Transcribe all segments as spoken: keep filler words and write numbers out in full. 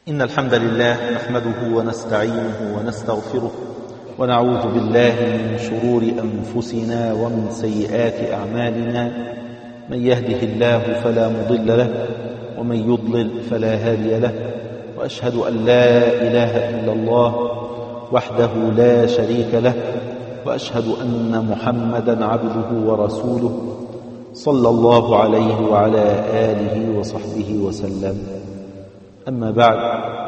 إن الحمد لله نحمده ونستعينه ونستغفره ونعوذ بالله من شرور أنفسنا ومن سيئات أعمالنا. من يهده الله فلا مضل له ومن يضلل فلا هادي له، وأشهد أن لا إله إلا الله وحده لا شريك له، وأشهد أن محمدا عبده ورسوله صلى الله عليه وعلى آله وصحبه وسلم. أما بعد،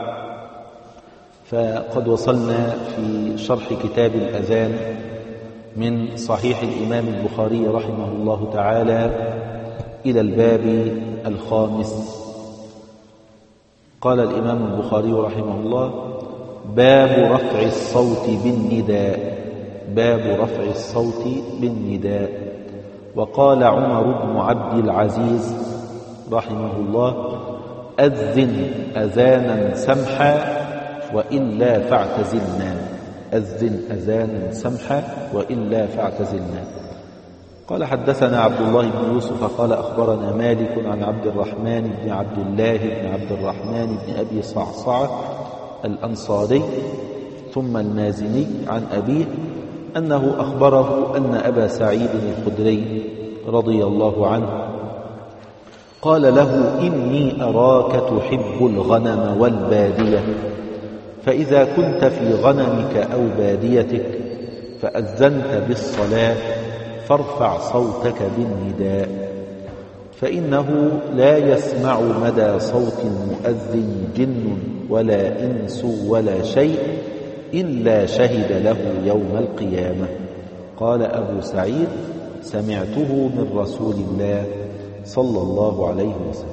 فقد وصلنا في شرح كتاب الأذان من صحيح الإمام البخاري رحمه الله تعالى إلى الباب الخامس. قال الإمام البخاري رحمه الله: باب رفع الصوت بالنداء. باب رفع الصوت بالنداء. وقال عمر بن عبد العزيز رحمه الله: أذن أذانا سمحا وإلا فاعتزلنا. أذن أذانا سمحا وإلا فاعتزلنا. قال: حدثنا عبد الله بن يوسف قال أخبرنا مالك عن عبد الرحمن بن عبد الله بن عبد الرحمن بن أبي صعصعة الأنصاري ثم المازني عن أبيه أنه أخبره أن أبا سعيد الخدري رضي الله عنه قال له: إني أراك تحب الغنم والبادية، فإذا كنت في غنمك أو باديتك فأذنت بالصلاة فارفع صوتك بالنداء، فإنه لا يسمع مدى صوت المؤذن جن ولا إنس ولا شيء إلا شهد له يوم القيامة. قال أبو سعيد: سمعته من رسول الله صلى الله عليه وسلم.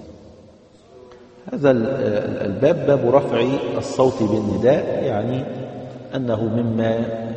هذا الباب باب رفع الصوت بالنداء، يعني أنه مما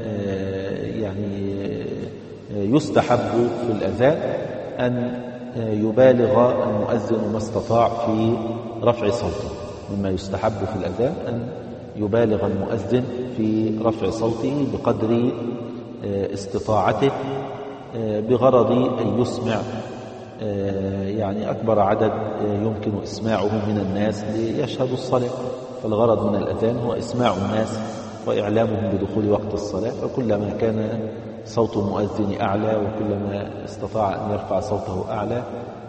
يعني يستحب في الأذان أن يبالغ المؤذن ما استطاع في رفع صوته. مما يستحب في الأذان أن يبالغ المؤذن في رفع صوته بقدر استطاعته، بغرض أن يسمع يعني أكبر عدد يمكن إسماعه من الناس ليشهدوا الصلاة. فالغرض من الأذان هو إسماع الناس وإعلامهم بدخول وقت الصلاة، فكلما كان صوت المؤذن أعلى وكلما استطاع أن يرفع صوته أعلى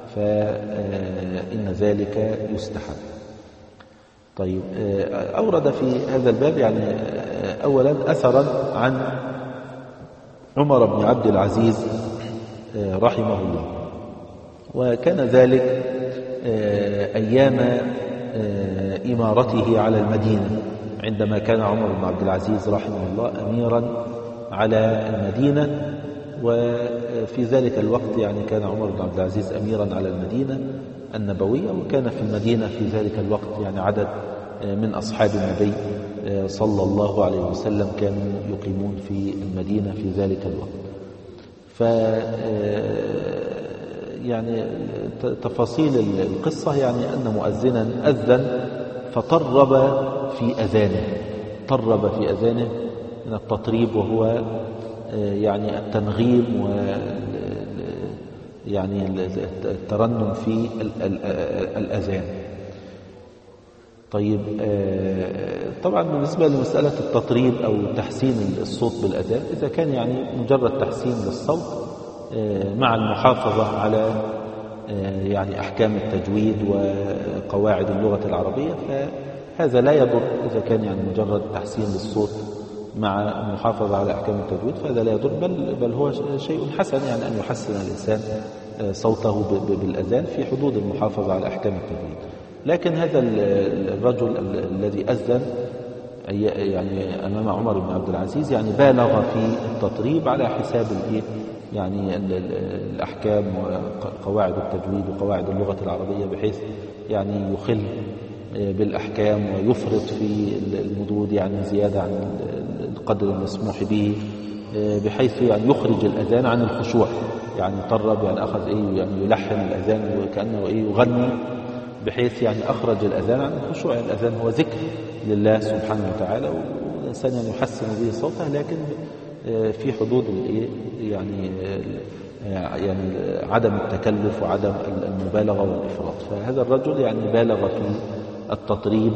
فإن ذلك يستحب. طيب، أورد في هذا الباب يعني أولا أثرا عن عمر بن عبد العزيز رحمه الله، وكان ذلك أيام إمارته على المدينة، عندما كان عمر بن عبد العزيز رحمه الله أميرا على المدينة. وفي ذلك الوقت يعني كان عمر بن عبد العزيز أميرا على المدينة النبوية، وكان في المدينة في ذلك الوقت يعني عدد من أصحاب النبي صلى الله عليه وسلم كانوا يقيمون في المدينة في ذلك الوقت. ف يعني تفاصيل القصة يعني أن مؤذنا أذن فطرب في أذانه. طرب في أذانه من التطريب، وهو يعني التنغيم و يعني الترنم في الأذان. طيب، طبعا بالنسبة لمسألة التطريب أو تحسين الصوت بالأذان، إذا كان يعني مجرد تحسين للصوت مع المحافظة على يعني أحكام التجويد وقواعد اللغة العربية، فهذا لا يضر. إذا كان يعني مجرد تحسين للصوت مع المحافظة على أحكام التجويد فهذا لا يضر، بل, بل هو شيء حسن، يعني أن يحسن الإنسان صوته بالأذان في حدود المحافظة على أحكام التجويد. لكن هذا الرجل الذي أذن يعني أمام عمر بن عبد العزيز يعني بالغ في التطريب على حساب الإيه يعني الأحكام وقواعد التجويد وقواعد اللغة العربية، بحيث يعني يخل بالأحكام ويفرط في المدود يعني زيادة عن القدر المسموح به، بحيث يعني يخرج الأذان عن الخشوع. يعني طرب يعني أخذ إيه يعني يلحن الأذان وكأنه إيه يغني، بحيث يعني أخرج الأذان عن الخشوع. يعني الأذان هو ذكر لله سبحانه وتعالى، والإنسان يعني يحسن به صوته، لكن في حدود يعني يعني عدم التكلف وعدم المبالغة والإفراط. فهذا الرجل يعني بالغ في التطريب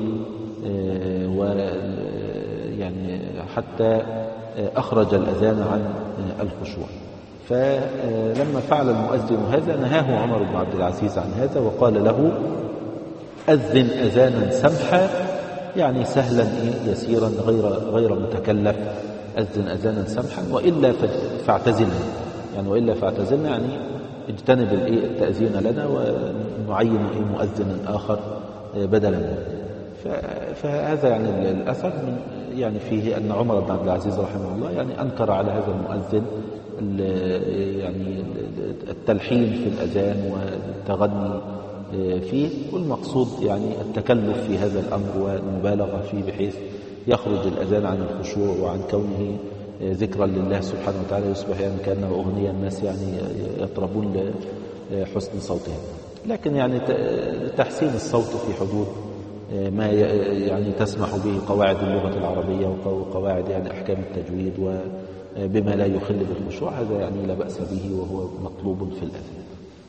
ويعني حتى أخرج الأذان عن الخشوع. فلما فعل المؤذن هذا نهاه عمر بن عبد العزيز عن هذا وقال له أذن أذانا سمحا، يعني سهلا يسيرا غير غير متكلف، أذن أذانا سمحا وإلا فاعتزلنا، يعني وإلا فاعتزلنا يعني اجتنب التأذين لنا ونعين مؤذنا آخر بدلا منه. فهذا يعني الأثر من يعني فيه أن عمر بن عبد العزيز رحمه الله يعني أنكر على هذا المؤذن يعني التلحين في الأذان والتغني فيه، والمقصود يعني التكلف في هذا الأمر والمبالغة فيه بحيث يخرج الأذان عن الخشوع وعن كونه ذكرا لله سبحانه وتعالى، يصبح يعني كأنه أغنية الناس يعني يطربون لحسن صوتها. لكن يعني تحسين الصوت في حدود ما يعني تسمح به قواعد اللغة العربية وقواعد يعني أحكام التجويد وبما لا يخل بالخشوع، هذا يعني لا بأس به وهو مطلوب في الأذان.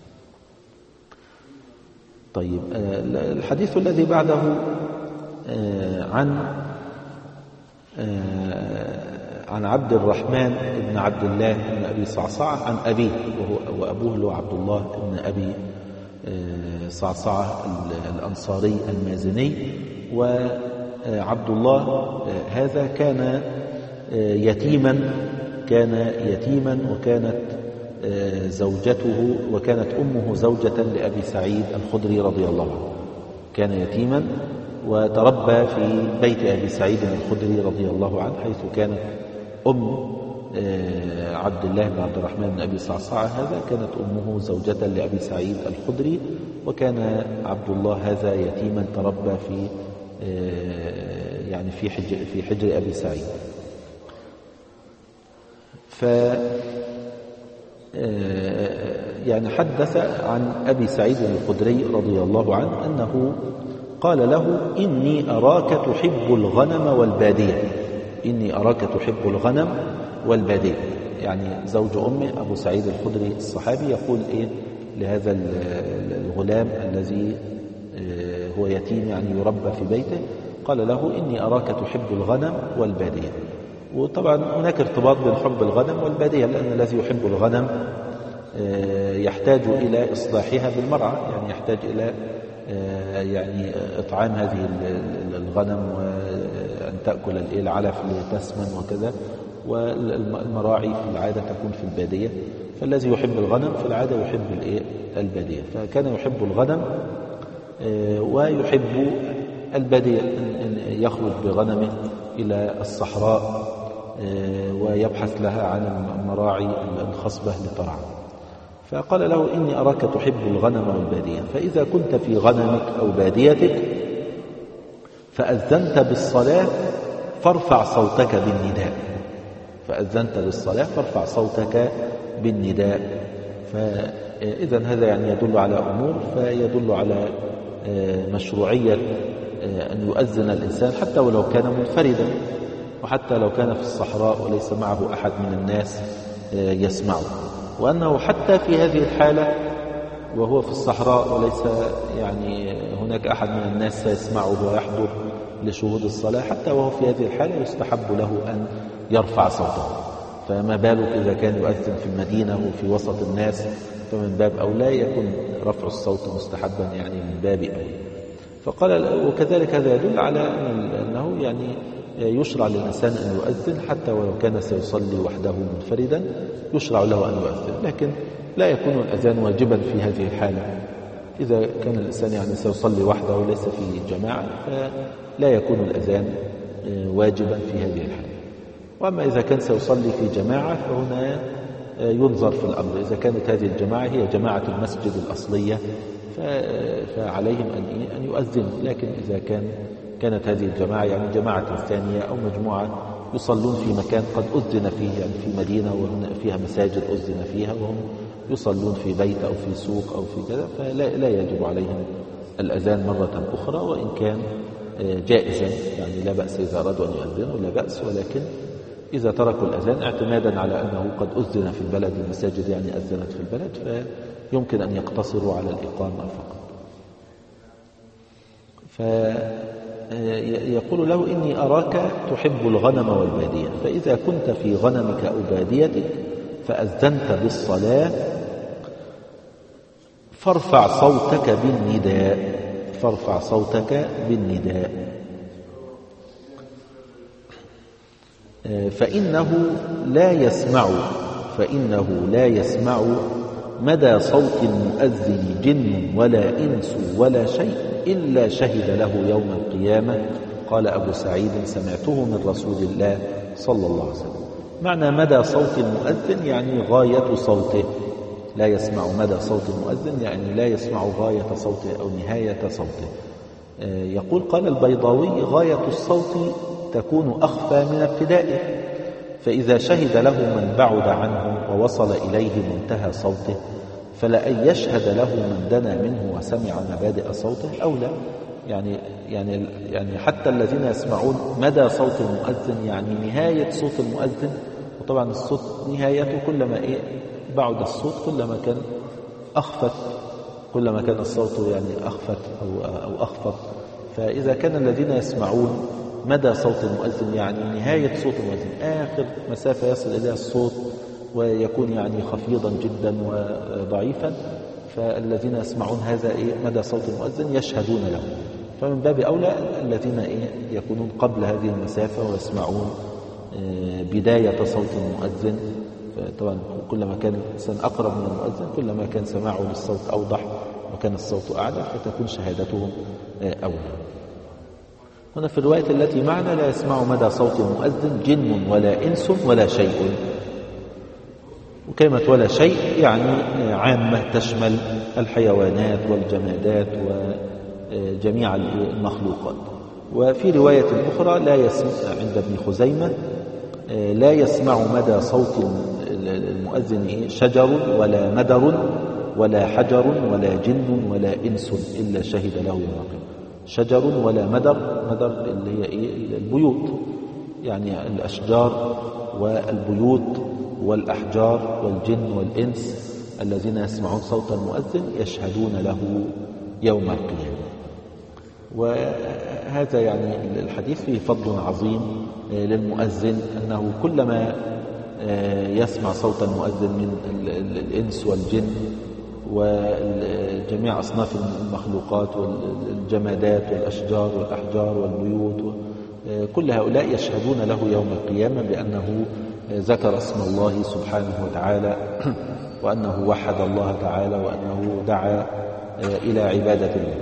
طيب، الحديث الذي بعده عن عن عبد الرحمن بن عبد الله بن أبي صعصعة عن أبيه، وأبوه له عبد الله بن أبي صعصعة الأنصاري المازني. وعبد الله هذا كان يتيما كان يتيما وكانت زوجته وكانت أمه زوجة لأبي سعيد الخدري رضي الله عنه. كان يتيما وتربى في بيت أبي سعيد الخدري رضي الله عنه، حيث كانت أم عبد الله بن عبد الرحمن بن أبي صعصعة هذا كانت أمه زوجة لأبي سعيد الخدري، وكان عبد الله هذا يتيما تربى في يعني في حجر في حجر أبي سعيد. ف يعني حدث عن أبي سعيد الخدري رضي الله عنه أنه قال له: إني أراك تحب الغنم والبادية. إني أراك تحب الغنم والبادية، يعني زوج أمه أبو سعيد الخدري الصحابي يقول إيه لهذا الغلام الذي هو يتيم يعني يربى في بيته، قال له: إني أراك تحب الغنم والبادية. وطبعا هناك ارتباط بين حب الغنم والبادية، لأن الذي يحب الغنم يحتاج إلى إصلاحها بالمرعى، يعني يحتاج إلى يعني إطعام هذه الغنم وأن تأكل العلف لتسمن وكذا، والمراعي في العادة تكون في البادية، فالذي يحب الغنم في العادة يحب البادية. فكان يحب الغنم ويحب البادية، أن يخرج بغنمه إلى الصحراء ويبحث لها عن المراعي الخصبة لترعى. فقال له: إني أراك تحب الغنم والبادية، فإذا كنت في غنمك أو باديتك فأذنت بالصلاة فارفع صوتك بالنداء. فأذنت بالصلاة فارفع صوتك بالنداء. فإذا هذا يعني يدل على أمور، فيدل على مشروعية أن يؤذن الإنسان حتى ولو كان منفردا، وحتى لو كان في الصحراء وليس معه أحد من الناس يسمعه، وأنه حتى في هذه الحالة وهو في الصحراء وليس يعني هناك أحد من الناس سيسمعه ويحضر لشهود الصلاة، حتى وهو في هذه الحالة يستحب له أن يرفع صوته. فما بالك إذا كان يؤذن في المدينة وفي وسط الناس، فمن باب أولى يكون رفع الصوت مستحبا، يعني من باب أولى. فقال: وكذلك هذا يدل على أنه يعني يشرع للإنسان أن يؤذن حتى ولو كان سيصلي وحده منفردا، يشرع له أن يؤذن، لكن لا يكون الأذان واجبا في هذه الحالة. إذا كان الإنسان يعني سيصلي وحده وليس في جماعة، فلا يكون الأذان واجبا في هذه الحالة. وأما إذا كان سيصلي في جماعة فهنا ينظر في الأمر، إذا كانت هذه الجماعة هي جماعة المسجد الأصلية فعليهم أن يؤذن، لكن إذا كان كانت هذه الجماعة يعني جماعة ثانية أو مجموعة يصلون في مكان قد أذن فيه، يعني في مدينة وهنا فيها مساجد أذن فيها وهم يصلون في بيت أو في سوق أو في كذا، فلا لا يجب عليهم الأذان مرة أخرى، وإن كان جائزا يعني لا بأس إذا أرادوا أن يؤذنوا لا بأس، ولكن إذا تركوا الأذان اعتمادا على أنه قد أذن في البلد، المساجد يعني أذنت في البلد، فيمكن أن يقتصروا على الإقامة فقط. فيقول له إني أراك تحب الغنم والبادية، فإذا كنت في غنمك أو باديتك فأذنت بالصلاة فارفع صوتك بالنداء فارفع صوتك بالنداء فإنه لا يسمع فإنه لا يسمع مدى صوت المؤذن جن ولا إنس ولا شيء إلا شهد له يوم القيامة. قال أبو سعيد: سمعته من رسول الله صلى الله عليه وسلم. معنى مدى صوت المؤذن يعني غاية صوته، لا يسمع مدى صوت المؤذن يعني لا يسمع غاية صوته أو نهاية صوته. يقول قال البيضاوي: غاية الصوت تكون أخفى من ابتدائه، فإذا شهد له من بعد عنه ووصل إليه منتهى صوته فلأن يشهد له من دنا منه وسمع مبادئ صوته أولى. يعني يعني يعني حتى الذين يسمعون مدى صوت المؤذن يعني نهاية صوت المؤذن، وطبعا الصوت نهايته كلما إيه بعد الصوت كلما كان أخفت، كلما كان الصوت يعني أخفت أو أو أخفض. فإذا كان الذين يسمعون مدى صوت المؤذن يعني نهاية صوت المؤذن، آخر مسافة يصل إليها الصوت ويكون يعني خفيضا جدا وضعيفا، فالذين يسمعون هذا إيه مدى صوت المؤذن يشهدون له. فمن باب أولى الذين إيه يكونون قبل هذه المسافة ويسمعون بداية صوت المؤذن. طبعا كلما كان الإنسان أقرب من المؤذن كلما كان سماعه للصوت أوضح وكان الصوت أعلى، فتكون شهادتهم أولى. هنا في الرواية التي معنا: لا يسمع مدى صوت المؤذن جن ولا إنس ولا شيء. وكلمة ولا شيء يعني عامة تشمل الحيوانات والجمادات وجميع المخلوقات. وفي رواية أخرى لا يسمع عند ابن خزيمة: لا يسمع مدى صوت المؤذن شجر ولا مدر ولا حجر ولا جن ولا إنس إلا شهد له يوم القيامة. شجر ولا مدر، مدر اللي هي إيه البيوت، يعني الأشجار والبيوت والأحجار والجن والإنس الذين يسمعون صوت المؤذن يشهدون له يوم القيامة. وهذا يعني الحديث فيه فضل عظيم للمؤذن، أنه كلما يسمع صوت المؤذن من الإنس والجن وجميع أصناف المخلوقات والجمادات والأشجار والأحجار والبيوت، كل هؤلاء يشهدون له يوم القيامة بأنه ذكر اسم الله سبحانه وتعالى، وأنه وحد الله تعالى، وأنه دعا إلى عبادة الله.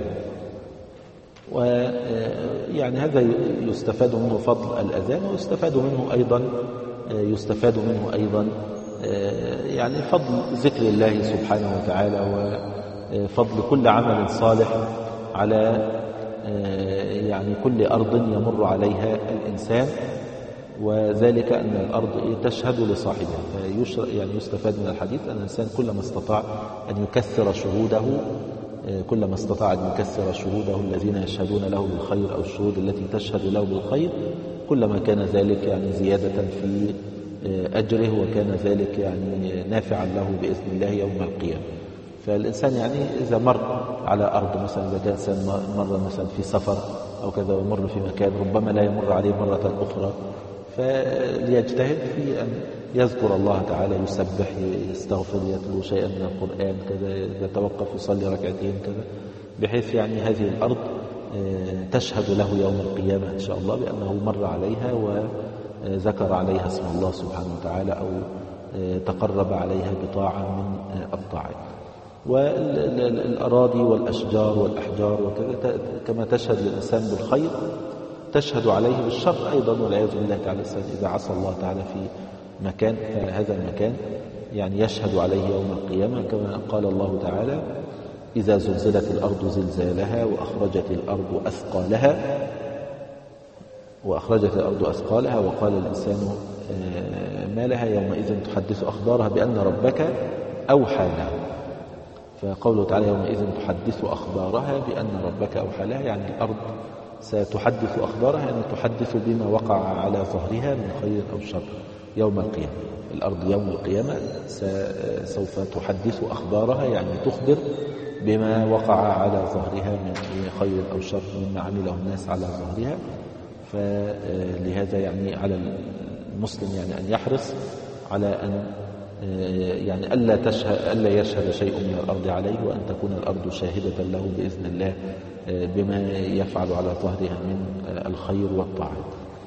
ويعني هذا يستفاد منه فضل الأذان، ويستفاد منه أيضا يستفاد منه أيضا يعني فضل ذكر الله سبحانه وتعالى، وفضل كل عمل صالح على يعني كل أرض يمر عليها الإنسان، وذلك أن الأرض تشهد لصاحبها. يعني يستفاد من الحديث أن الإنسان كلما استطاع أن يكثر شهوده كلما استطاع أن يكثر شهوده الذين يشهدون له بالخير أو الشهود التي تشهد له بالخير، كلما كان ذلك يعني زيادة في أجره، وكان ذلك يعني نافعا له بإذن الله يوم القيامة. فالإنسان يعني إذا مر على أرض مثلا، إذا كان إنسان مر مثلا في سفر أو كذا ويمر في مكان ربما لا يمر عليه مرة أخرى، فليجتهد في أن يذكر الله تعالى، يسبح، يستغفر، يتلو شيئا من القرآن كذا، يتوقف يصلي ركعتين كذا، بحيث يعني هذه الأرض تشهد له يوم القيامة إن شاء الله بأنه مر عليها وذكر عليها اسم الله سبحانه وتعالى أو تقرب عليها بطاعة من الطاعات. والأراضي والأشجار والأحجار وكذا كما تشهد للإنسان بالخير تشهد عليه بالشر أيضا، والعياذ بالله تعالى. الإنسان إذا عصى الله تعالى في مكان فهذا المكان يعني يشهد عليه يوم القيامة، كما قال الله تعالى: إذا زلزلت الأرض زلزالها وأخرجت الأرض أثقالها وأخرجت الأرض أثقالها وقال الإنسان ما لها يومئذ تحدث أخبارها بأن ربك أوحى لها. فقوله تعالى يومئذ تحدث أخبارها بأن ربك أوحى لها، يعني الأرض ستحدث أخبارها، يعني تحدث بما وقع على ظهرها من خير أو شر. يوم القيامة. الأرض يوم القيامة سوف تحدث أخبارها، يعني تخبر بما وقع على ظهرها من خير أو شر مما عمله الناس على ظهرها. فلهذا يعني على المسلم يعني أن يحرص على أن يعني ألا تشهد ألا يشهد شيء من الأرض عليه، وأن تكون الأرض شاهدة له بإذن الله بما يفعل على ظهرها من الخير والطاعات.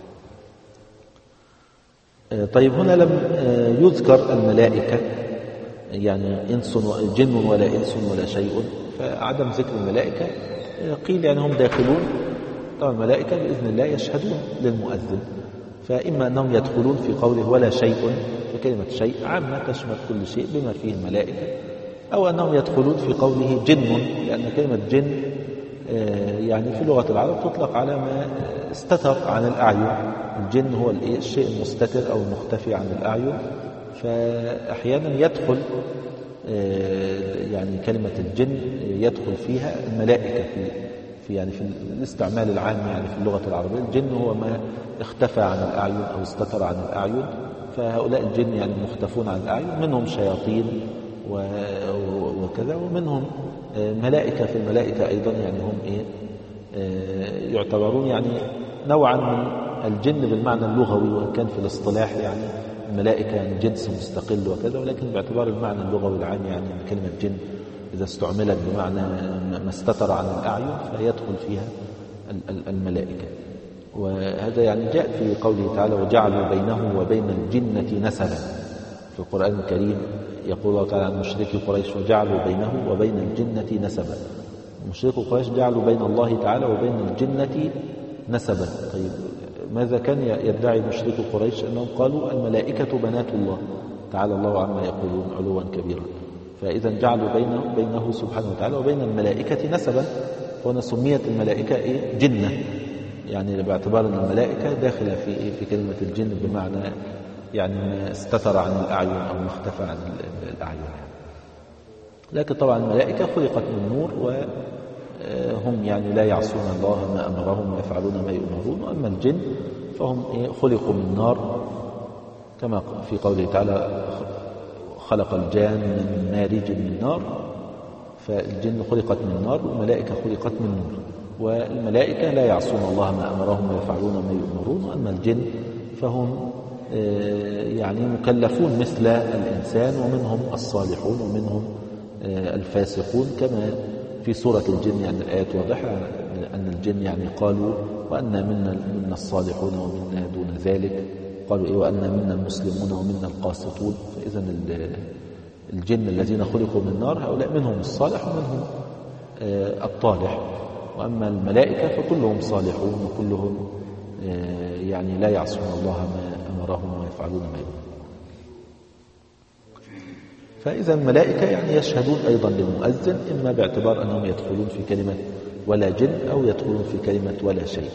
طيب هنا لم يذكر الملائكة، يعني إنس جن ولا إنس ولا شيء، فعدم ذكر الملائكة قيل يعني هم داخلون. طبعا الملائكة بإذن الله يشهدون للمؤذن، فإما أنهم يدخلون في قوله ولا شيء، فكلمة شيء عامة تشمل كل شيء بما فيه الملائكة، أو أنهم يدخلون في قوله جن، لأن كلمة جن يعني في لغة العرب تطلق على ما استتر عن الأعين. الجن هو الشيء المستتر أو المختفي عن الأعين، فأحيانا يدخل يعني كلمة الجن يدخل فيها الملائكة في في يعني في الاستعمال العام يعني في اللغة العربية. الجن هو ما اختفى عن الأعين أو استتر عن الأعين، فهؤلاء الجن يعني مختفون عن الأعين، منهم شياطين وكذا، ومنهم ملائكة. في الملائكة أيضا يعني هم إيه يعتبرون يعني نوعا من الجن بالمعنى اللغوي، وإن كان في الاصطلاح يعني الملائكة يعني جنس مستقل وكذا، ولكن باعتبار المعنى اللغوي العام يعني كلمة جن إذا استعملت بمعنى ما استتر عن الأعين فيدخل فيها الملائكة. وهذا يعني جاء في قوله تعالى وجعلوا بينه وبين الجنة نسبا. في القرآن الكريم يقول الله تعالى عن مشركي قريش وجعلوا بينه وبين الجنة نسبا. مشركي قريش جعلوا بين الله تعالى وبين الجنة نسبا. طيب ماذا كان يدعي مشركي قريش؟ أنهم قالوا الملائكة بنات الله تعالى الله عما يقولون علوا كبيرا. فإذا جعلوا بينه, بينه سبحانه وتعالى وبين الملائكة نسبا، فهنا سميت الملائكة إيه؟ جنة، يعني باعتبار أن الملائكة داخلة في إيه؟ في كلمة الجن بمعنى يعني ما استتر عن الأعين أو ما اختفى عن الأعين. لكن طبعا الملائكة خلقت من نور، وهم يعني لا يعصون الله ما أمرهم ويفعلون ما يؤمرون. وأما الجن فهم إيه؟ خلقوا من نار، كما في قوله تعالى خلق الجان من مارج من نار. فالجن خلقت من نار والملائكة خلقت من نور، والملائكة لا يعصون الله ما أمرهم ويفعلون ما يؤمرون. وأما الجن فهم يعني مكلفون مثل الإنسان، ومنهم الصالحون ومنهم الفاسقون، كما في سورة الجن يعني الآيات واضحة أن الجن يعني قالوا وأن منا, منا الصالحون ومنا دون ذلك، قالوا إيه وأن منا المسلمون ومنا القاسطون. فإذا الجن الذين خلقوا من نار هؤلاء منهم الصالح ومنهم الطالح. وأما الملائكة فكلهم صالحون وكلهم يعني لا يعصون الله ما أمرهم ويفعلون ما يؤمرون. فإذا الملائكة يعني يشهدون أيضا للمؤذن، إما باعتبار أنهم يدخلون في كلمة ولا جن أو يدخلون في كلمة ولا شيء.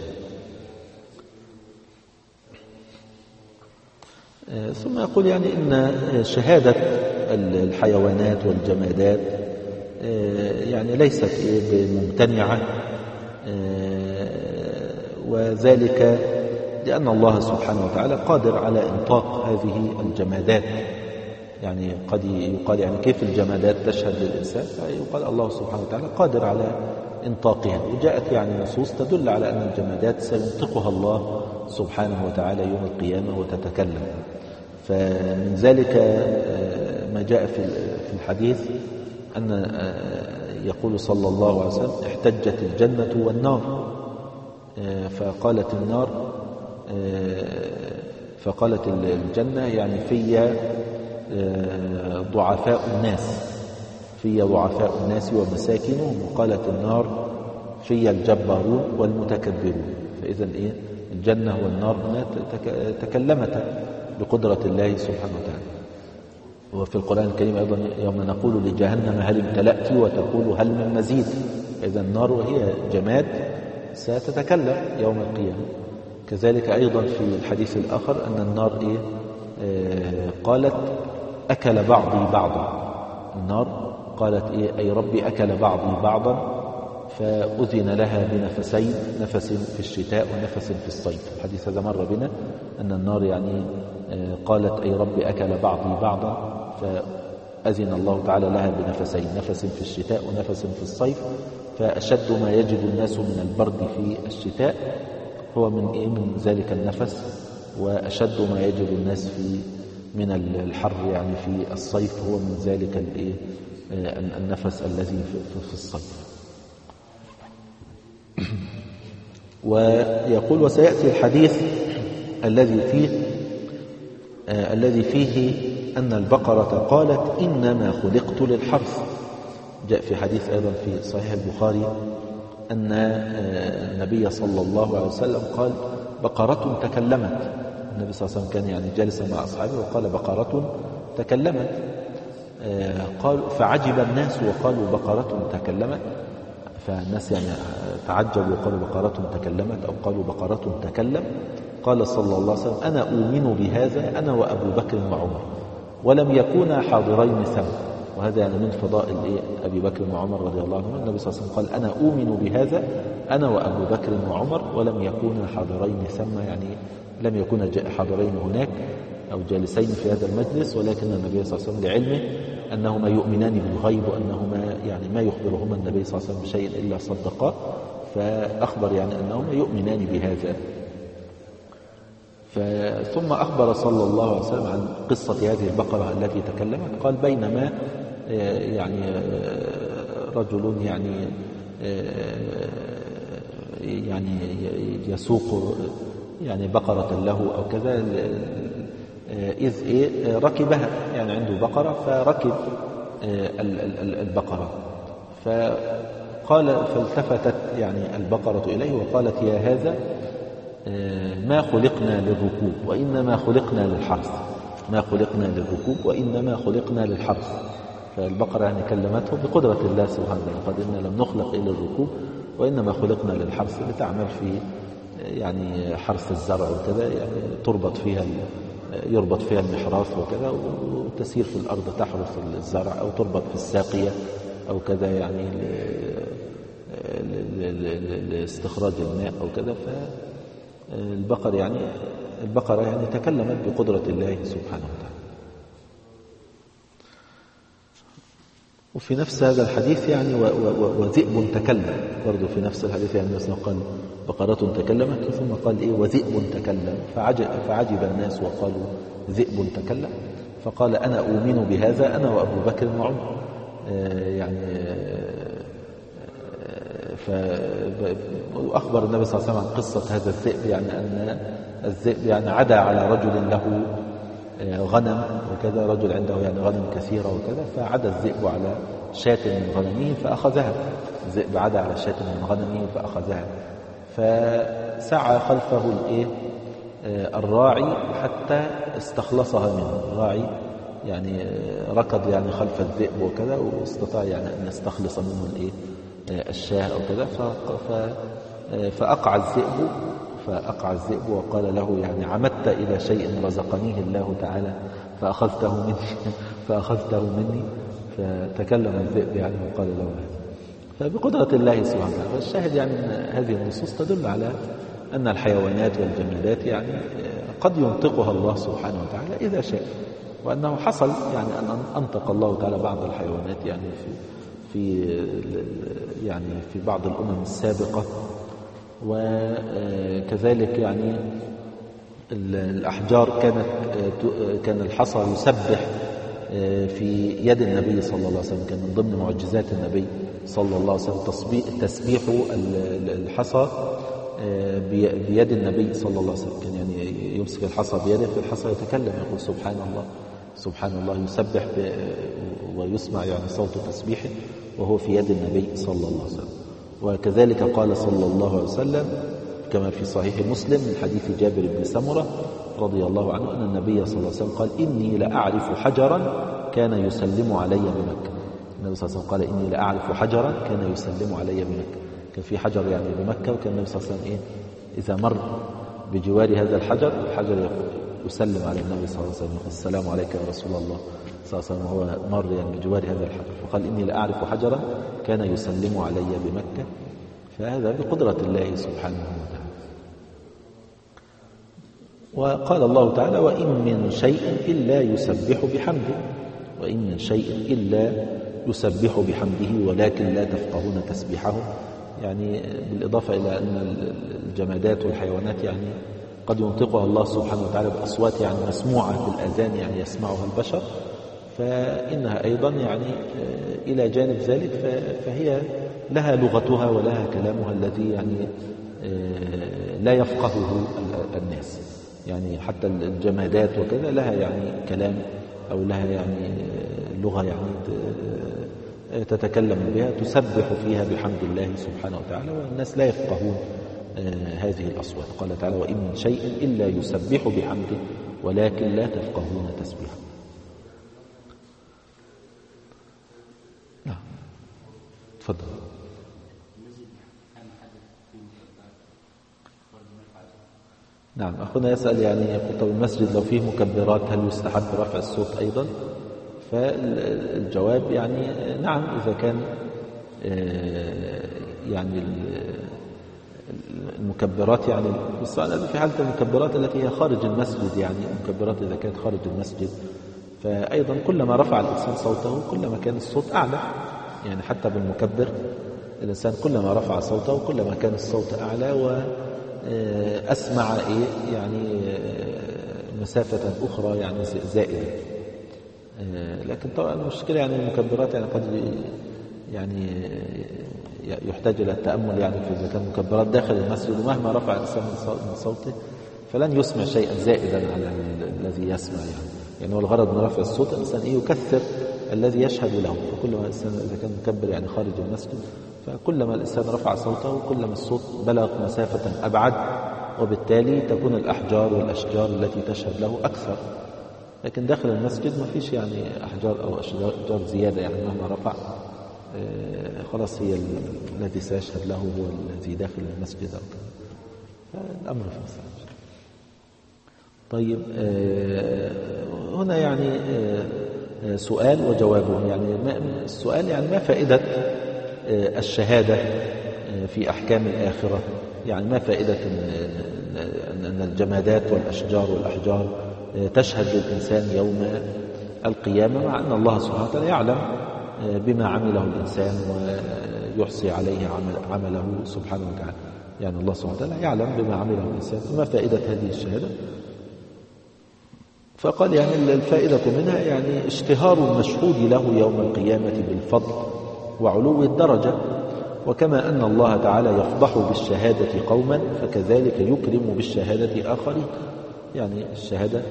ثم يقول يعني إن شهادة الحيوانات والجمادات يعني ليست ممتنعة، وذلك لأن الله سبحانه وتعالى قادر على إنطاق هذه الجمادات. يعني قد يقال يعني كيف الجمادات تشهد للإنسان؟ فيقال الله سبحانه وتعالى قادر على إنطاقها، وجاءت يعني نصوص تدل على أن الجمادات سينطقها الله سبحانه وتعالى يوم القيامة وتتكلم. فمن ذلك ما جاء في الحديث أن يقول صلى الله عليه وسلم احتجت الجنة والنار، فقالت النار فقالت الجنة يعني في ضعفاء الناس في ضعفاء الناس ومساكنهم، وقالت النار في الجبارون والمتكبرون. فإذا إيه الجنة والنار هنا تكلمتا بقدرة الله سبحانه وتعالى. وفي القرآن الكريم أيضا يوم نقول لجهنم هل امتلأت وتقول هل من مزيد. إذا النار وهي جماد ستتكلم يوم القيامة. كذلك أيضا في الحديث الآخر أن النار إيه آه قالت أكل بعضي بعضا. النار قالت إيه أي ربي أكل بعضي بعضا، فأذن لها بنفسين، نفس في الشتاء ونفس في الصيف. الحديث هذا مر بنا أن النار يعني قالت أي رب أكل بعضي بعضا، فأذن الله تعالى لها بنفسين، نفس في الشتاء ونفس في الصيف. فأشد ما يجد الناس من البرد في الشتاء هو من إيه؟ من ذلك النفس، وأشد ما يجد الناس في من الحر يعني في الصيف هو من ذلك الإيه؟ النفس الذي في الصيف. ويقول وسيأتي الحديث الذي فيه آه الذي فيه أن البقرة قالت إنما خلقت للحرث. جاء في حديث أيضا في صحيح البخاري أن آه النبي صلى الله عليه وسلم قال بقرة تكلمت. النبي صلى الله عليه وسلم كان يعني جالسا مع أصحابه وقال بقرة تكلمت. آه قال فعجب الناس وقالوا بقرة تكلمت، فالناس يعني تعجبوا وقالوا بقرة تكلمت أو قالوا بقرة تكلم. قال صلى الله عليه وسلم أنا أؤمن بهذا أنا وأبو بكر وعمر ولم يكونا حاضرين سوا. وهذا يعني من فضائل إيه؟ أبي بكر وعمر رضي الله عنهم. النبي صلى الله عليه وسلم قال أنا أؤمن بهذا أنا وأبو بكر وعمر ولم يكونا حاضرين سوا، يعني لم يكونا حاضرين هناك أو جالسين في هذا المجلس، ولكن النبي صلى الله عليه وسلم لعلمه أنهما يؤمنان بالغيب وأنهما يعني ما يخبرهما النبي صلى الله عليه وسلم بشيء إلا صدقاه، فأخبر يعني أنهما يؤمنان بهذا. ثم أخبر صلى الله عليه وسلم عن قصة هذه البقرة التي تكلمت. قال بينما يعني رجل يعني يعني يسوق يعني بقرة له أو كذا إذ إيه ركبها، يعني عنده بقرة فركب البقرة، فقال فالتفتت يعني البقرة إليه وقالت يا هذا ما خلقنا للركوب وإنما خلقنا للحرث، ما خلقنا للركوب وإنما خلقنا للحرث. فالبقرة يعني كلمته بقدرة الله سبحانه وتعالى، قد إنا لم نخلق إلى الركوب وإنما خلقنا للحرث، لتعمل في يعني حرث الزرع وكذا، يعني تربط فيها يربط فيها المحراث وكذا وتسير في الأرض تحرث الزرع، أو تربط في الساقية أو كذا يعني لاستخراج الماء أو كذا. فالبقر يعني البقرة يعني تكلمت بقدرة الله سبحانه وتعالى. وفي نفس هذا الحديث يعني وذئب تكلم، برضو في نفس الحديث يعني مثلا قال بقرة تكلمت ثم قال إيه وذئب تكلم، فعجب, فعجب الناس وقالوا ذئب تكلم. فقال أنا أؤمن بهذا أنا وأبو بكر وعمر. آه يعني فأخبر النبي صلى الله عليه وسلم عن قصة هذا الذئب، يعني أن الذئب يعني عدا على رجل له غنم وكذا، رجل عنده يعني غنم كثيرة وكذا، فعدا الذئب على شاة من غنمه فأخذها. الذئب عدا على شاة من غنمه فأخذها، فسعى خلفه الايه الراعي حتى استخلصها منه. الراعي يعني ركض يعني خلف الذئب وكذا، واستطاع يعني أن يستخلص منه الايه الشاه أو كذا. فأقع الذئب فأقع الذئب وقال له يعني عمدت إلى شيء رزقنيه الله تعالى فأخذته مني فأخذته مني فتكلم الذئب يعني وقال له هذا. فبقدرة الله سبحانه وتعالى. الشاهد يعني أن هذه النصوص تدل على أن الحيوانات والجمادات يعني قد ينطقها الله سبحانه وتعالى إذا شاء، وأنه حصل يعني أن أنطق الله تعالى بعض الحيوانات يعني في في يعني في بعض الأمم السابقة. وكذلك يعني الأحجار كانت كان الحصى يسبح في يد النبي صلى الله عليه وسلم، كان من ضمن معجزات النبي صلى الله عليه وسلم تسبيح الحصى بيد النبي صلى الله عليه وسلم. كان يعني يمسك الحصى بيده فالحصى يتكلم يقول سبحان الله سبحان الله، يسبح ويسمع يعني صوت تسبيحه وهو في يد النبي صلى الله عليه وسلم. وكذلك قال صلى الله عليه وسلم كما في صحيح مسلم من حديث جابر بن سمرة رضي الله عنه أن النبي صلى الله عليه وسلم قال إني لأعرف حجرا كان يسلم علي بمكة. النبي صلى الله عليه وسلم قال إني لأعرف حجرا كان يسلم علي بمكة. كان في حجر يعني بمكة، وكان النبي صلى الله عليه وسلم إيه إذا مر بجوار هذا الحجر الحجر يسلم على النبي صلى الله عليه وسلم يقول السلام عليك يا رسول الله صلى الله عليه وسلم، وهو مر يعني بجوار هذا الحجر. فقال إني لأعرف حجرا كان يسلم علي بمكة. فهذا بقدرة الله سبحانه وتعالى. وقال الله تعالى وإن من شيء إلا يسبح بحمده، وإن من شيء إلا يسبح بحمده ولكن لا تفقهون تسبيحهم، يعني بالإضافة إلى أن الجمادات والحيوانات يعني قد ينطقها الله سبحانه وتعالى بأصوات يعني مسموعة في الأذان، يعني يسمعها البشر، فإنها أيضا يعني إلى جانب ذلك فهي لها لغتها ولها كلامها الذي يعني لا يفقهه الناس، يعني حتى الجمادات وكذا لها يعني كلام أو لها يعني لغة يعني تتكلم بها تسبح فيها بحمد الله سبحانه وتعالى، والناس لا يفقهون هذه الأصوات. قال تعالى وإن من شيء إلا يسبح بحمده ولكن لا تفقهون تسبيحه. نعم تفضل. نعم أخونا يسأل يعني يقول طب المسجد لو فيه مكبرات هل يستحب رفع الصوت أيضا؟ فالجواب يعني نعم إذا كان يعني المكبرات يعني في حالة المكبرات التي هي خارج المسجد، يعني المكبرات إذا كانت خارج المسجد فأيضا كلما رفع الإنسان صوته كلما كان الصوت أعلى، يعني حتى بالمكبر الإنسان كلما رفع صوته كلما كان الصوت أعلى وأسمع إيه يعني مسافة أخرى يعني زائدة. لكن طبعا المشكلة يعني المكبرات يعني قد يعني يحتاج إلى التأمل، يعني في إذا كان مكبرات داخل المسجد ومهما رفع الإنسان من صوته فلن يسمع شيئا زائدا على الذي يسمع، يعني يعني هو الغرض من رفع الصوت الإنسان إيه يكثر الذي يشهد له، فكل ما الإنسان إذا كان مكبر يعني خارج المسجد فكلما الإنسان رفع صوته كلما الصوت بلغ مسافة أبعد، وبالتالي تكون الأحجار والأشجار التي تشهد له أكثر. لكن داخل المسجد ما فيش يعني أحجار أو أشجار زيادة، يعني مهما رفع آه خلاص هي الذي سيشهد له هو الذي داخل المسجد أو كذا، فالأمر في المساجد. طيب آه هنا يعني آه سؤال وجوابه، يعني السؤال يعني ما فائدة آه الشهادة آه في أحكام الآخرة؟ يعني ما فائدة أن الجمادات والأشجار والأحجار تشهد للإنسان يوم القيامة، مع أن الله سبحانه وتعالى يعلم بما عمله الإنسان ويحصي عليه عمله سبحانه وتعالى، يعني الله سبحانه وتعالى يعلم بما عمله الإنسان، فما فائدة هذه الشهادة؟ فقال يعني الفائدة منها يعني اشتهار المشهود له يوم القيامة بالفضل وعلو الدرجة، وكما أن الله تعالى يفضح بالشهادة قوما فكذلك يكرم بالشهادة آخرين، يعني الشهادة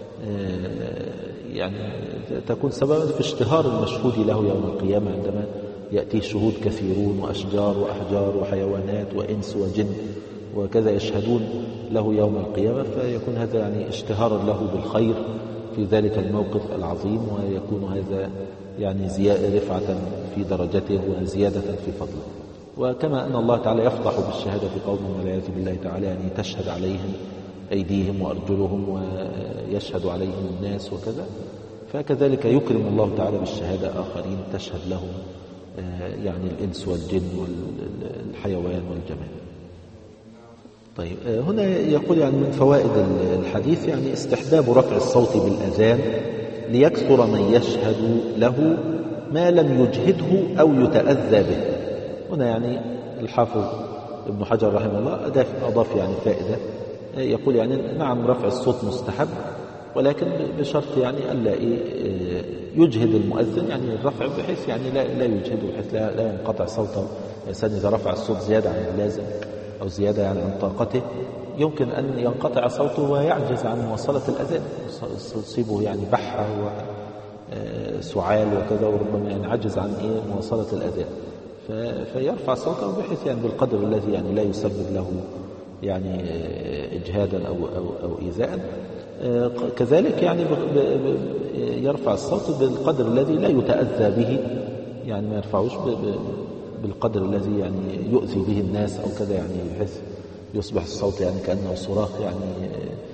يعني تكون سببا في اشتهار المشهود له يوم القيامة، عندما يأتي شهود كثيرون وأشجار وأحجار وحيوانات وإنس وجن وكذا يشهدون له يوم القيامة، فيكون هذا يعني اشتهارا له بالخير في ذلك الموقف العظيم، ويكون هذا يعني زيادة رفعة في درجته وزيادة في فضله. وكما أن الله تعالى يفضح بالشهادة قوم والعياذ بالله تعالى، يعني تشهد عليهم أيديهم وأرجلهم ويشهد عليهم الناس وكذا، فكذلك يكرم الله تعالى بالشهادة آخرين تشهد لهم يعني الإنس والجن والحيوان والجمال. طيب هنا يقول يعني من فوائد الحديث يعني استحباب رفع الصوت بالأذان ليكثر من يشهد له ما لم يجهده أو يتأذى به. هنا يعني الحافظ ابن حجر رحمه الله أضاف يعني فائدة، يقول يعني نعم رفع الصوت مستحب، ولكن بشرط يعني ألا يجهد المؤذن، يعني الرفع بحيث يعني لا لا يجهده بحيث لا, لا ينقطع صوته. الإنسان إذا رفع الصوت زيادة عن اللازم أو زيادة يعني عن طاقته يمكن أن ينقطع صوته ويعجز عن مواصلة الأذان، يصيبه يعني بحة وسعال وكذا، وربما يعني عجز عن إيه مواصلة الأذان، فيرفع صوته بحيث يعني بالقدر الذي يعني لا يسبب له يعني إجهادا أو, أو, أو إيذاء. كذلك يعني يرفع الصوت بالقدر الذي لا يتأذى به، يعني ما يرفعوش بالقدر الذي يعني يؤذي به الناس أو كذا، يعني بحيث يصبح الصوت يعني كأنه صراخ يعني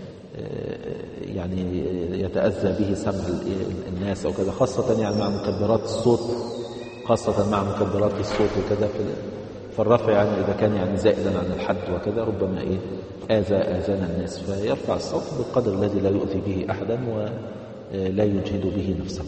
يعني يتأذى به سمع الناس أو كذا، خاصة يعني مع مكبرات الصوت، خاصة مع مكبرات الصوت وكذا، فالرفع يعني إذا كان يعني زائدا عن الحد وكذا ربما إيه آذى آذان الناس، فيرفع الصوت بالقدر الذي لا يؤذي به أحدا ولا يجهد به نفسه.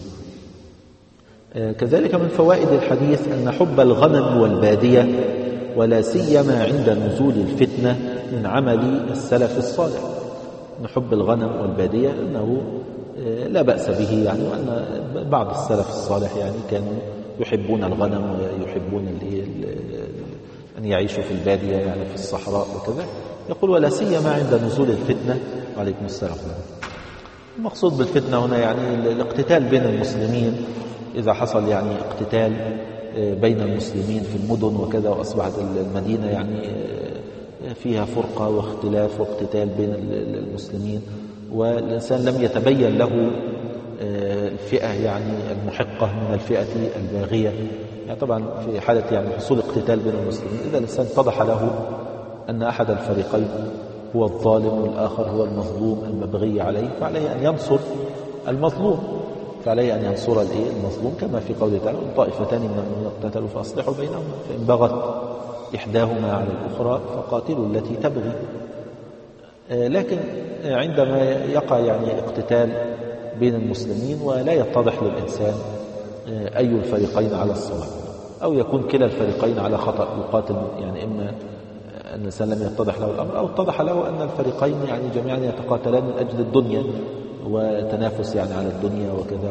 كذلك من فوائد الحديث أن حب الغنم والبادية ولا سيما عند نزول الفتنة من عمل السلف الصالح. نحب الغنم والبادية أنه لا بأس به يعني، وأن بعض السلف الصالح يعني كانوا يحبون الغنم ويحبون أن يعيشوا في البادية يعني في الصحراء وكذا. يقول ولا سيما عند نزول الفتنة. عليكم السلام. المقصود بالفتنة هنا يعني الاقتتال بين المسلمين، إذا حصل يعني اقتتال بين المسلمين في المدن وكذا، وأصبحت المدينة يعني فيها فرقة واختلاف واقتتال بين المسلمين، والإنسان لم يتبين له الفئة يعني المحقة من الفئة الباغية. يعني طبعا في حالة يعني حصول اقتتال بين المسلمين، إذا الإنسان اتضح له أن أحد الفريقين هو الظالم والآخر هو المظلوم المبغي عليه، فعليه أن ينصر المظلوم، فعليه أن ينصر المظلوم كما في قوله تعالى طائفتان من المؤمنين اقتتلوا فأصلحوا بينهما فإن بغت إحداهما على الأخرى فقاتلوا التي تبغي. لكن عندما يقع يعني اقتتال بين المسلمين ولا يتضح للإنسان أي الفريقين على الصواب، أو يكون كلا الفريقين على خطأ يقاتل، يعني إما أن الإنسان لم يتضح له الأمر أو اتضح له أن الفريقين يعني جميعا يتقاتلان من أجل الدنيا وتنافس يعني على الدنيا وكذا،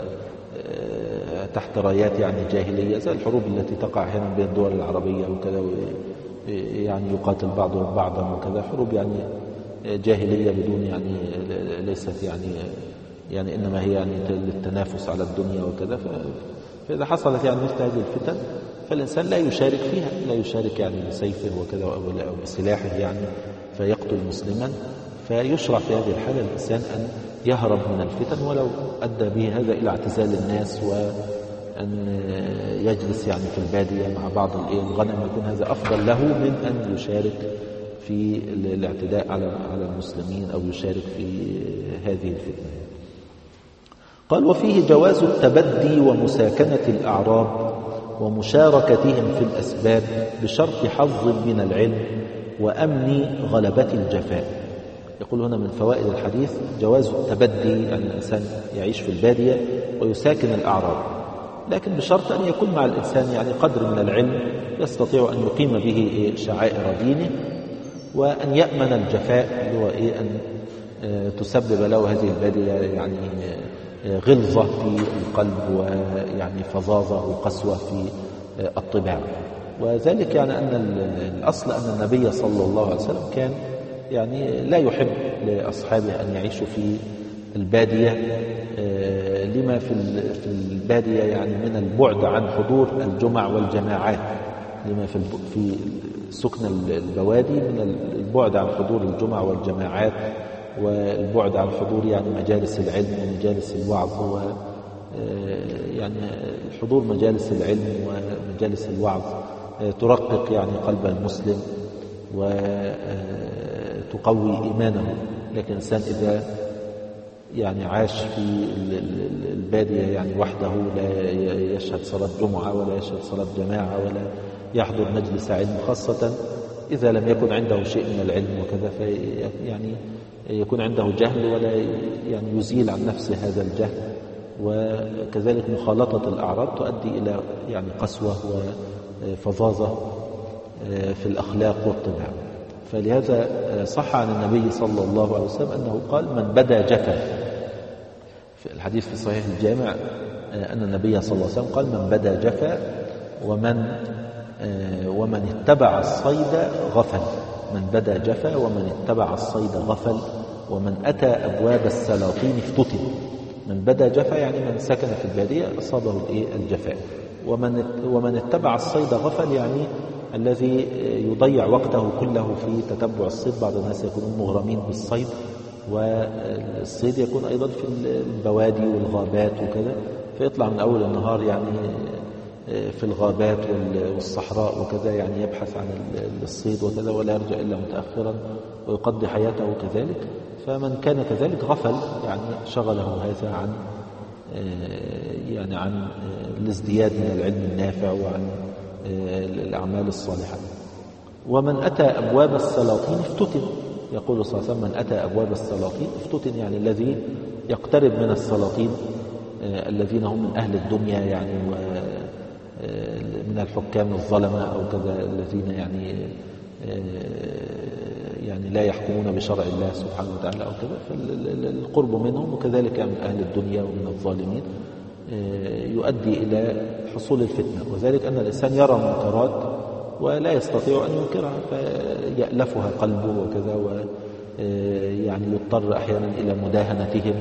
وتحت رايات يعني جاهلية زي الحروب التي تقع هنا بين الدول العربية وكذا، يعني يقاتل بعضهم بعضا وكذا، حروب يعني جاهلية بدون يعني ليست يعني يعني إنما هي يعني للتنافس على الدنيا وكذا. فإذا حصلت يعني مثل هذه الفتن فالإنسان لا يشارك فيها، لا يشارك يعني بسيفه وكذا أو بسلاحه يعني فيقتل مسلما، فيشرع في هذه الحالة الإنسان أن يهرب من الفتن ولو أدى به هذا إلى اعتزال الناس، وأن يجلس يعني في البادية مع بعض الغنم، يكون هذا أفضل له من أن يشارك في الاعتداء على على المسلمين أو يشارك في هذه الفتنة. قال وفيه جواز التبدي ومساكنة الأعراب ومشاركتهم في الأسباب بشرط حظ من العلم وأمن غلبة الجفاء. يقول هنا من فوائد الحديث جواز التبدي، يعني الإنسان يعيش في البادية ويساكن الأعراب، لكن بشرط أن يكون مع الإنسان يعني قدر من العلم يستطيع أن يقيم به شعائر دينه، وأن يأمن الجفاء اللي هو إيه أن تسبب له هذه البادية يعني غلظة في القلب ويعني فظاظة وقسوة في الطباع. وذلك يعني أن الأصل أن النبي صلى الله عليه وسلم كان يعني لا يحب لأصحابه أن يعيشوا في البادية لما في البادية يعني من البعد عن حضور الجمع والجماعات، لما في سكن البوادي من البعد عن حضور الجمع والجماعات والبعد عن حضور يعني مجالس العلم ومجالس الوعظ، و يعني حضور مجالس العلم ومجالس الوعظ ترقق يعني قلب المسلم وتقوي إيمانه. لكن الإنسان إذا يعني عاش في البادية يعني وحده لا يشهد صلاة جمعة ولا يشهد صلاة جماعة ولا يحضر مجلس علم، خاصة إذا لم يكن عنده شيء من العلم وكذا، يعني يكون عنده جهل ولا يعني يزيل عن نفسه هذا الجهل. وكذلك مخالطة الأعراب تؤدي إلى يعني قسوة وفظاظة في الأخلاق والطباع. فلهذا صح عن النبي صلى الله عليه وسلم أنه قال من بدا جفا. في الحديث في صحيح الجامع أن النبي صلى الله عليه وسلم قال من بدا جفا ومن ومن اتبع الصيد غفل. من بدا جفا ومن اتبع الصيد غفل ومن أتى أبواب السلاطين افتتن. من بدا جفا يعني من سكن في البادية أصابه الجفاء، ومن ومن اتبع الصيد غفل يعني الذي يضيع وقته كله في تتبع الصيد. بعض الناس يكونون مغرمين بالصيد، والصيد يكون أيضا في البوادي والغابات وكذا، فيطلع من أول النهار يعني في الغابات والصحراء وكذا يعني يبحث عن الصيد وكذا، ولا يرجع إلا متأخرا ويقضي حياته كذلك. فمن كان كذلك غفل يعني شغله هذا عن يعني عن الازدياد من العلم النافع وعن الأعمال الصالحة. ومن أتى أبواب السلاطين افتتن، يقول صلى الله عليه وسلم من أتى أبواب السلاطين افتتن، يعني الذي يقترب من السلاطين الذين هم من أهل الدنيا يعني ومن الحكام الظلمة أو كذا الذين يعني يعني لا يحكمون بشرع الله سبحانه وتعالى أو كذا، فالقرب منهم وكذلك من أهل الدنيا ومن الظالمين يؤدي إلى حصول الفتنة، وذلك أن الإنسان يرى منكرات ولا يستطيع أن ينكرها فيألفها قلبه وكذا، ويعني يضطر أحيانا إلى مداهنتهم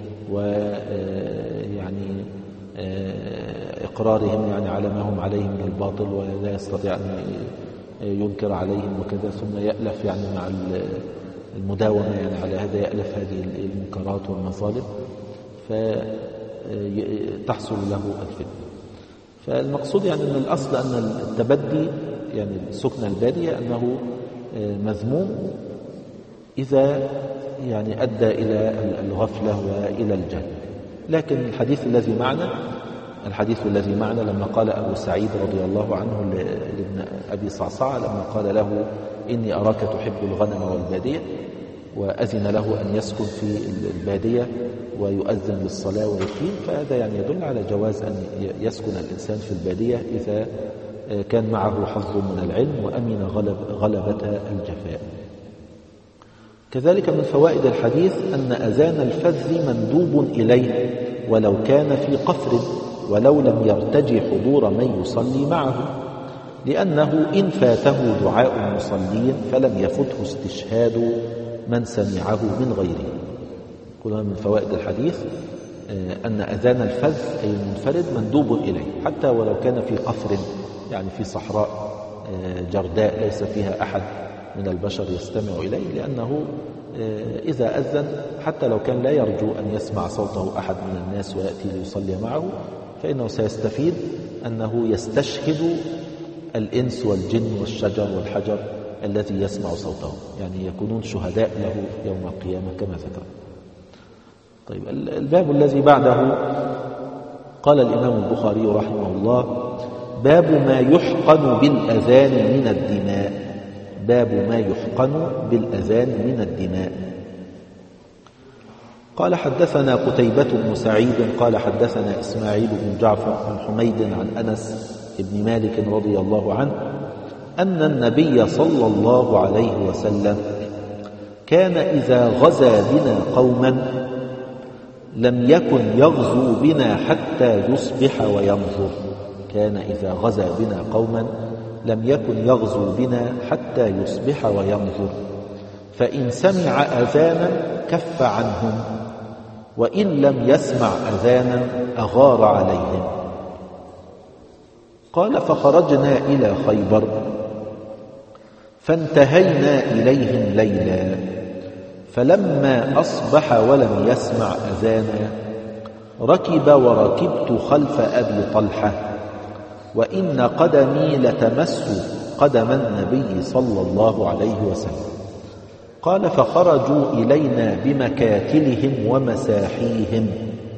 ويعني إقرارهم يعني على ما هم عليه من الباطل، ولا يستطيع أن ينكر عليهم وكذا، ثم يألف يعني مع المداومة يعني على هذا يألف هذه المنكرات والمظالم فتحصل له الفتنة. فالمقصود يعني أن الأصل أن التبدي يعني سكن البادية أنه مذموم إذا يعني أدى إلى الغفلة وإلى الجهل. لكن الحديث الذي معنا الحديث الذي معنا لما قال أبو سعيد رضي الله عنه لابن أبي صعصعة لما قال له إني أراك تحب الغنم والبادية، وأذن له أن يسكن في البادية ويؤذن للصلاة ويقيم، فهذا يعني يدل على جواز أن يسكن الإنسان في البادية إذا كان معه حظ من العلم وأمن غلب غلبة الجفاء. كذلك من فوائد الحديث أن أذان الفذ مندوب إليه ولو كان في قفر ولو لم يرتجي حضور من يصلي معه، لأنه إن فاته دعاء المصلين فلم يفته استشهاد من سمعه من غيره. كلها من فوائد الحديث أن أذان الفذ أي المنفرد مندوب إليه حتى ولو كان في قفر، يعني في صحراء جرداء ليس فيها أحد من البشر يستمع إليه، لأنه إذا أذن حتى لو كان لا يرجو أن يسمع صوته أحد من الناس ويأتي ليصلي معه، فإنه سيستفيد أنه يستشهد الإنس والجن والشجر والحجر الذي يسمع صوته، يعني يكونون شهداء له يوم القيامة كما ذكر. طيب الباب الذي بعده قال الإمام البخاري رحمه الله: باب ما يحقن بالأذان من الدماء. باب ما يحقن بالأذان من الدماء. قال حدثنا قتيبة بن سعيد قال حدثنا إسماعيل بن جعفر عن حميد عن أنس بن مالك رضي الله عنه أن النبي صلى الله عليه وسلم كان إذا غزا بنا قوما لم يكن يغزو بنا حتى يصبح وينظر. كان إذا غزا بنا قوما لم يكن يغزو بنا حتى يصبح وينظر، فإن سمع أذانا كف عنهم، وإن لم يسمع أذانا أغار عليهم. قال: فخرجنا إلى خيبر فانتهينا إليهم ليلا، فلما أصبح ولم يسمع أذانا ركب وركبت خلف أبي طلحة، وإن قدمي لتمس قدم النبي صلى الله عليه وسلم. قال: فخرجوا إلينا بمكاتلهم ومساحيهم،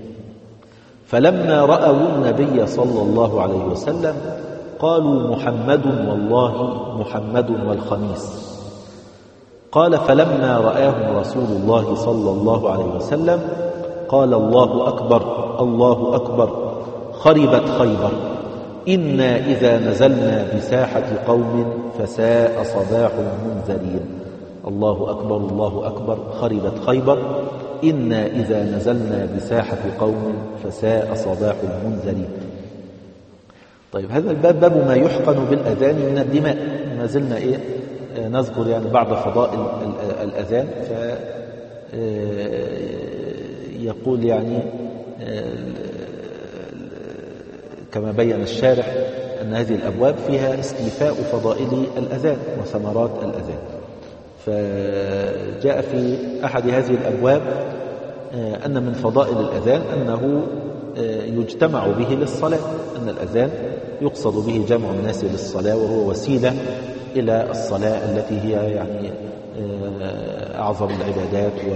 فلما رأوا النبي صلى الله عليه وسلم قالوا: محمد والله محمد والخميس. قال: فلما رآهم رسول الله صلى الله عليه وسلم قال: الله أكبر الله أكبر، خربت خيبر، إنا إذا نزلنا بساحة قوم فساء صباح المنذرين. الله أكبر الله أكبر، خربت خيبر، إنا إذا نزلنا بساحة قوم فساء صباح المنذرين. طيب هذا الباب باب ما يحقن بالأذان من الدماء. ما زلنا إيه نذكر يعني بعض فضائل الأذان. فيقول يعني كما بين الشارح أن هذه الأبواب فيها استيفاء فضائل الأذان وثمرات الأذان. فجاء في أحد هذه الأبواب أن من فضائل الأذان أنه يجتمع به للصلاة، أن الأذان يقصد به جمع الناس للصلاة، وهو وسيلة إلى الصلاة التي هي يعني أعظم العبادات و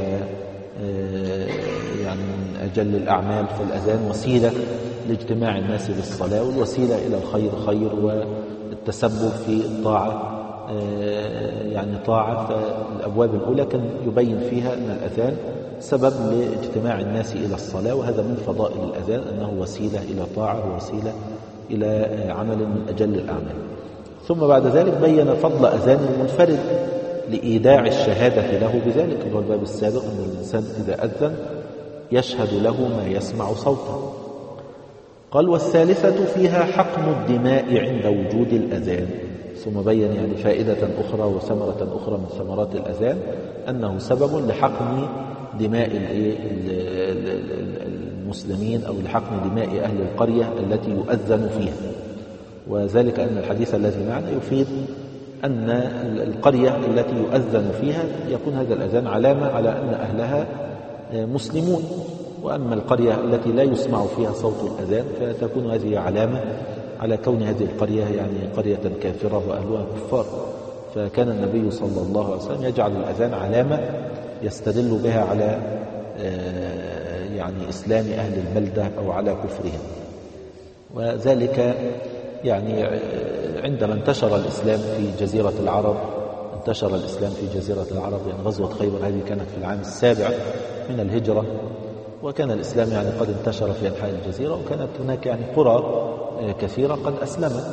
يعني من أجل الأعمال. فالأذان وسيلة لاجتماع الناس للصلاة، والوسيلة إلى الخير خير، والتسبب في الطاعة يعني طاعة. فالأبواب الأولى كان يبين فيها أن الأذان سبب لاجتماع الناس إلى الصلاة، وهذا من فضائل الأذان أنه وسيلة إلى طاعة ووسيلة إلى عمل من أجل الأعمال. ثم بعد ذلك بين فضل أذان المنفرد لإيداع الشهادة له بذلك، هو الباب السابق أن الإنسان إذا أذن يشهد له ما يسمع صوته. قال والثالثة فيها حقن الدماء عند وجود الأذان، ثم بين يعني فائدة أخرى وثمرة أخرى من ثمرات الأذان أنه سبب لحقن دماء المسلمين أو لحقن دماء أهل القرية التي يؤذن فيها. وذلك أن الحديث الذي معنا يفيد أن القرية التي يؤذن فيها يكون هذا الأذان علامة على أن أهلها مسلمون، وأما القرية التي لا يسمع فيها صوت الأذان فتكون هذه علامة على كون هذه القرية يعني قرية كافرة وأهلها كفار. فكان النبي صلى الله عليه وسلم يجعل الأذان علامة يستدل بها على يعني إسلام أهل البلدة أو على كفرهم. وذلك يعني عندما انتشر الإسلام في جزيرة العرب، انتشر الإسلام في جزيرة العرب، يعني غزوة خيبر هذه كانت في العام السابع من الهجرة، وكان الإسلام يعني قد انتشر في أنحاء الجزيرة، وكانت هناك يعني قرى كثيرة قد أسلمت،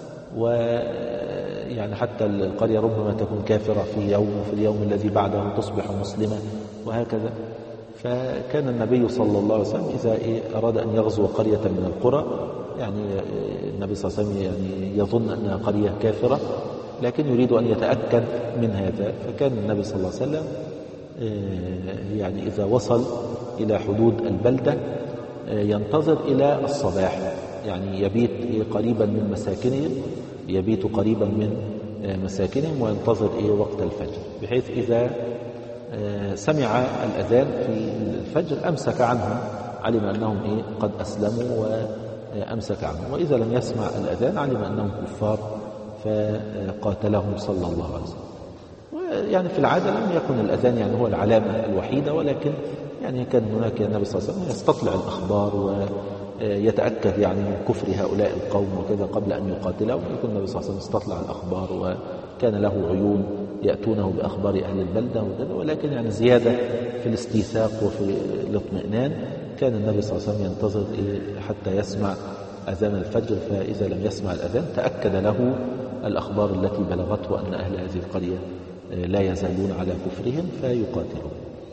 ويعني حتى القرية ربما تكون كافرة في يوم وفي اليوم الذي بعده تصبح مسلمة وهكذا. فكان النبي صلى الله عليه وسلم إذا أراد أن يغزو قرية من القرى، يعني النبي صلى الله عليه وسلم يعني يظن أنها قرية كافرة لكن يريد أن يتأكد من هذا، فكان النبي صلى الله عليه وسلم يعني إذا وصل إلى حدود البلدة ينتظر إلى الصباح، يعني يبيت قريبا من مساكنهم، يبيت قريبا من مساكنهم وينتظر وقت الفجر، بحيث إذا سمع الأذان في الفجر أمسك عنهم، علم أنهم قد أسلموا وأمسك عنهم، وإذا لم يسمع الأذان علم أنهم كفار فقاتلهم صلى الله عليه وسلم. ويعني في العادة لم يكن الأذان يعني هو العلامة الوحيدة، ولكن يعني كان هناك النبي صلى الله عليه وسلم يستطلع الأخبار ويتأكد يعني من كفر هؤلاء القوم وكذا قبل أن يقاتلهم، يكون النبي صلى الله عليه وسلم يستطلع الأخبار وكان له عيون يأتونه بأخبار أهل البلدة وكذا. ولكن يعني زيادة في الاستيثاق وفي الاطمئنان كان النبي صلى الله عليه وسلم ينتظر حتى يسمع أذان الفجر، فإذا لم يسمع الأذان تأكد له الأخبار التي بلغته أن أهل هذه القرية لا يزالون على كفرهم فيقاتلون.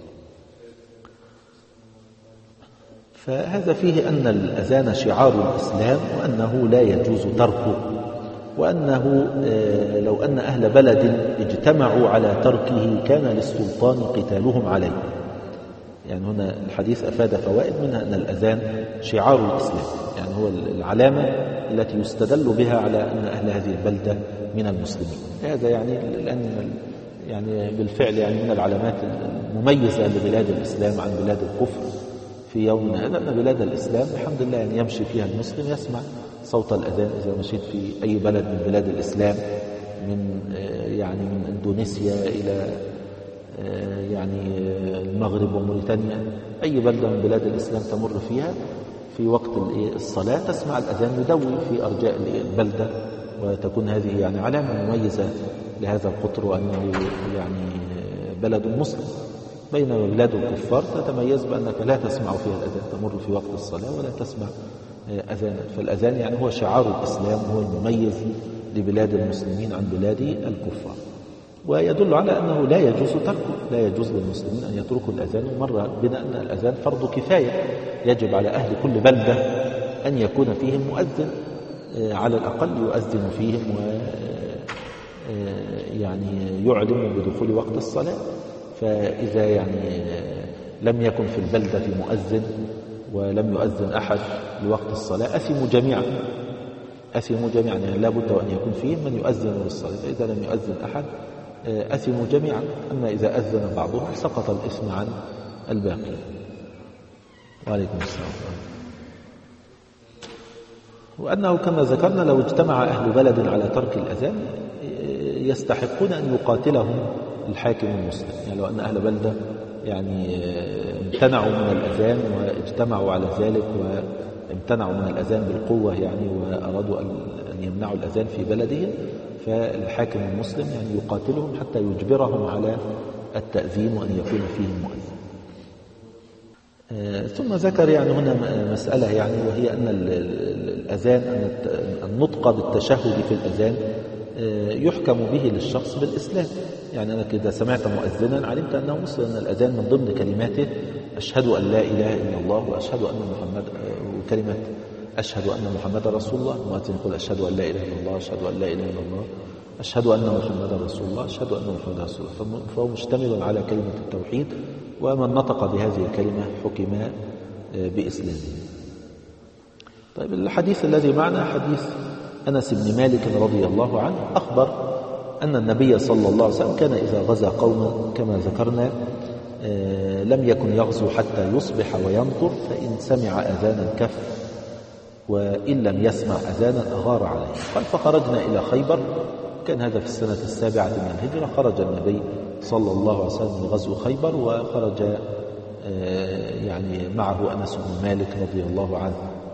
فهذا فيه أن الأذان شعار الإسلام وأنه لا يجوز تركه، وأنه لو أن أهل بلد اجتمعوا على تركه كان للسلطان قتالهم عليه. يعني هنا الحديث أفاد فوائد، منها أن الأذان شعار الإسلام، يعني هو العلامة التي يستدل بها على أن أهل هذه البلدة من المسلمين. هذا يعني لأن يعني بالفعل يعني من العلامات المميزة لبلاد الإسلام عن بلاد الكفر في يومنا هذا، أن بلاد الإسلام الحمد لله يعني يمشي فيها المسلم يسمع صوت الأذان. إذا مشيت في أي بلد من بلاد الإسلام من يعني من إندونيسيا إلى يعني المغرب وموريتانيا، أي بلدة من بلاد الإسلام تمر فيها في وقت الصلاة تسمع الأذان يدوي في أرجاء البلدة، وتكون هذه يعني علامة مميزة لهذا القطر وأنه يعني بلد مسلم. بينما بلاد الكفار تتميز بأنك لا تسمع فيها الأذان، تمر في وقت الصلاة ولا تسمع أذان. فالأذان يعني هو شعار الإسلام، هو المميز لبلاد المسلمين عن بلاد الكفار، ويدل على أنه لا يجوز تركه، لا يجوز للمسلمين أن يتركوا الأذان. ومر بنا أن الأذان فرض كفاية، يجب على أهل كل بلدة أن يكون فيهم مؤذن على الأقل يؤذن فيهم ويعني يعلم بدخول وقت الصلاة. فإذا يعني لم يكن في البلدة مؤذن ولم يؤذن أحد لوقت الصلاة أثموا جميعا، أثموا جميعا، يعني لا بد أن يكون فيهم من يؤذن للصلاة. فإذا لم يؤذن أحد أثموا جميعا، أما إذا أذن بعضهم سقط الإثم عن الباقي. وعليكم السلام. وأنه كما ذكرنا لو اجتمع أهل بلد على ترك الأذان يستحقون أن يقاتلهم الحاكم المسلم. يعني لو أن أهل بلدة يعني امتنعوا من الأذان واجتمعوا على ذلك وامتنعوا من الأذان بالقوة يعني وأرادوا أن يعني يمنعوا الأذان في بلدهم، فالحاكم المسلم يعني يقاتلهم حتى يجبرهم على التأذين وأن يكون فيهم مؤذن. ثم ذكر يعني هنا مسألة يعني وهي أن الأذان، أن النطق بالتشهد في الأذان يحكم به للشخص بالإسلام. يعني أنا كده سمعت مؤذنا علمت أنه مسلم، أن الأذان من ضمن كلماته أشهد أن لا إله إلا الله وأشهد أن محمد، وكلمة أشهد أن محمد رسول الله. المؤذن يقول أشهد أن لا إله إلا الله، أشهد أن لا إله إلا الله، أشهد أن محمد رسول الله، أشهد أن محمد رسول الله. فهو مشتمل على كلمة التوحيد، ومن نطق بهذه الكلمة حكم بإسلامه. طيب الحديث الذي معنا حديث أنس بن مالك رضي الله عنه، أخبر أن النبي صلى الله عليه وسلم كان إذا غزا قوما كما ذكرنا لم يكن يغزو حتى يصبح وينطر، فإن سمع أذانا كف، وإن لم يسمع أذانا أغار عليه. قال فخرجنا إلى خيبر، كان هذا في السنة السابعة من الهجرة. خرج النبي صلى الله عليه وسلم لغزو خيبر، وخرج يعني معه أنس بن مالك رضي الله عنه.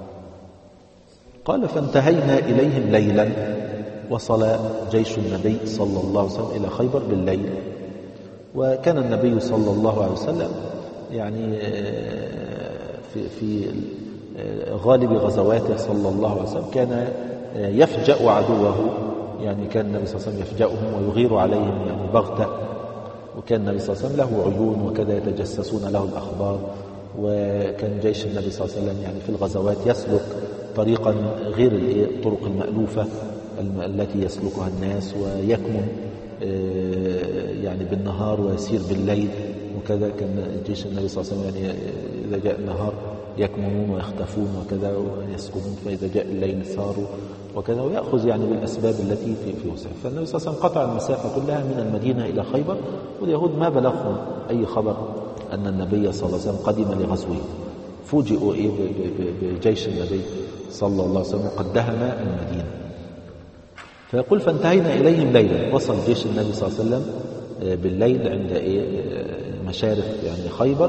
قال فانتهينا إليهم ليلا، وصل جيش النبي صلى الله عليه وسلم إلى خيبر بالليل. وكان النبي صلى الله عليه وسلم يعني في, في غالب غزواته صلى الله عليه وسلم كان يفجأ عدوه، يعني كان النبي صلى الله عليه وسلم يفجأهم ويغير عليهم يعني بغتة. وكان النبي صلى الله عليه وسلم له عيون وكذا يتجسسون له الأخبار. وكان جيش النبي صلى الله عليه وسلم يعني في الغزوات يسلك طريقا غير الطرق المألوفة التي يسلكها الناس، ويكمن يعني بالنهار ويسير بالليل وكذا. كان جيش النبي صلى الله عليه وسلم يعني إذا جاء النهار يكمنون ويختفون وكذا ويسكنون، فإذا جاء الليل ساروا وكذا، ويأخذ يعني بالأسباب التي في في وسعه. فالنبي صلى الله عليه وسلم قطع المسافة كلها من المدينة إلى خيبر، واليهود ما بلغهم أي خبر أن النبي صلى الله عليه وسلم قدم لغزوه. فوجئوا إيه بجيش النبي صلى الله عليه وسلم قد دهم المدينة. فيقول فانتهينا إليهم ليلا، وصل جيش النبي صلى الله عليه وسلم بالليل عند إيه مشارف يعني خيبر.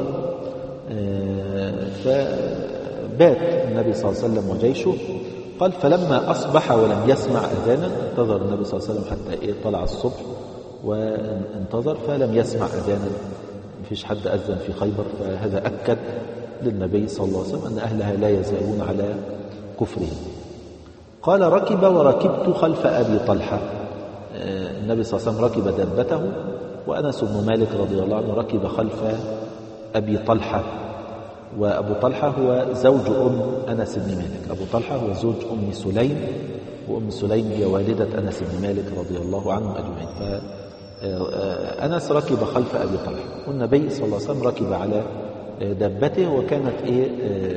فبات النبي صلى الله عليه وسلم وجيشه. قال فلما أصبح ولم يسمع أذانا، انتظر النبي صلى الله عليه وسلم حتى إيه طلع الصبح وانتظر، فلم يسمع أذانا، مفيش حد أذن في خيبر. فهذا أكد للنبي صلى الله عليه وسلم أن أهلها لا يزالون على كفرهم. قال ركب وركبت خلف أبي طلحة. النبي صلى الله عليه وسلم ركب دابته، وأنس بن مالك رضي الله عنه ركب خلف أبي طلحة. وأبو طلحة هو زوج أم أنس بن مالك. أبو طلحة هو زوج أم سليم، وأم سليم هي والدة أنس بن مالك رضي الله عنهم أجمعين. فأنس ركب خلف أبي طلحة، والنبي صلى الله عليه وسلم ركب على دابته. وكانت إيه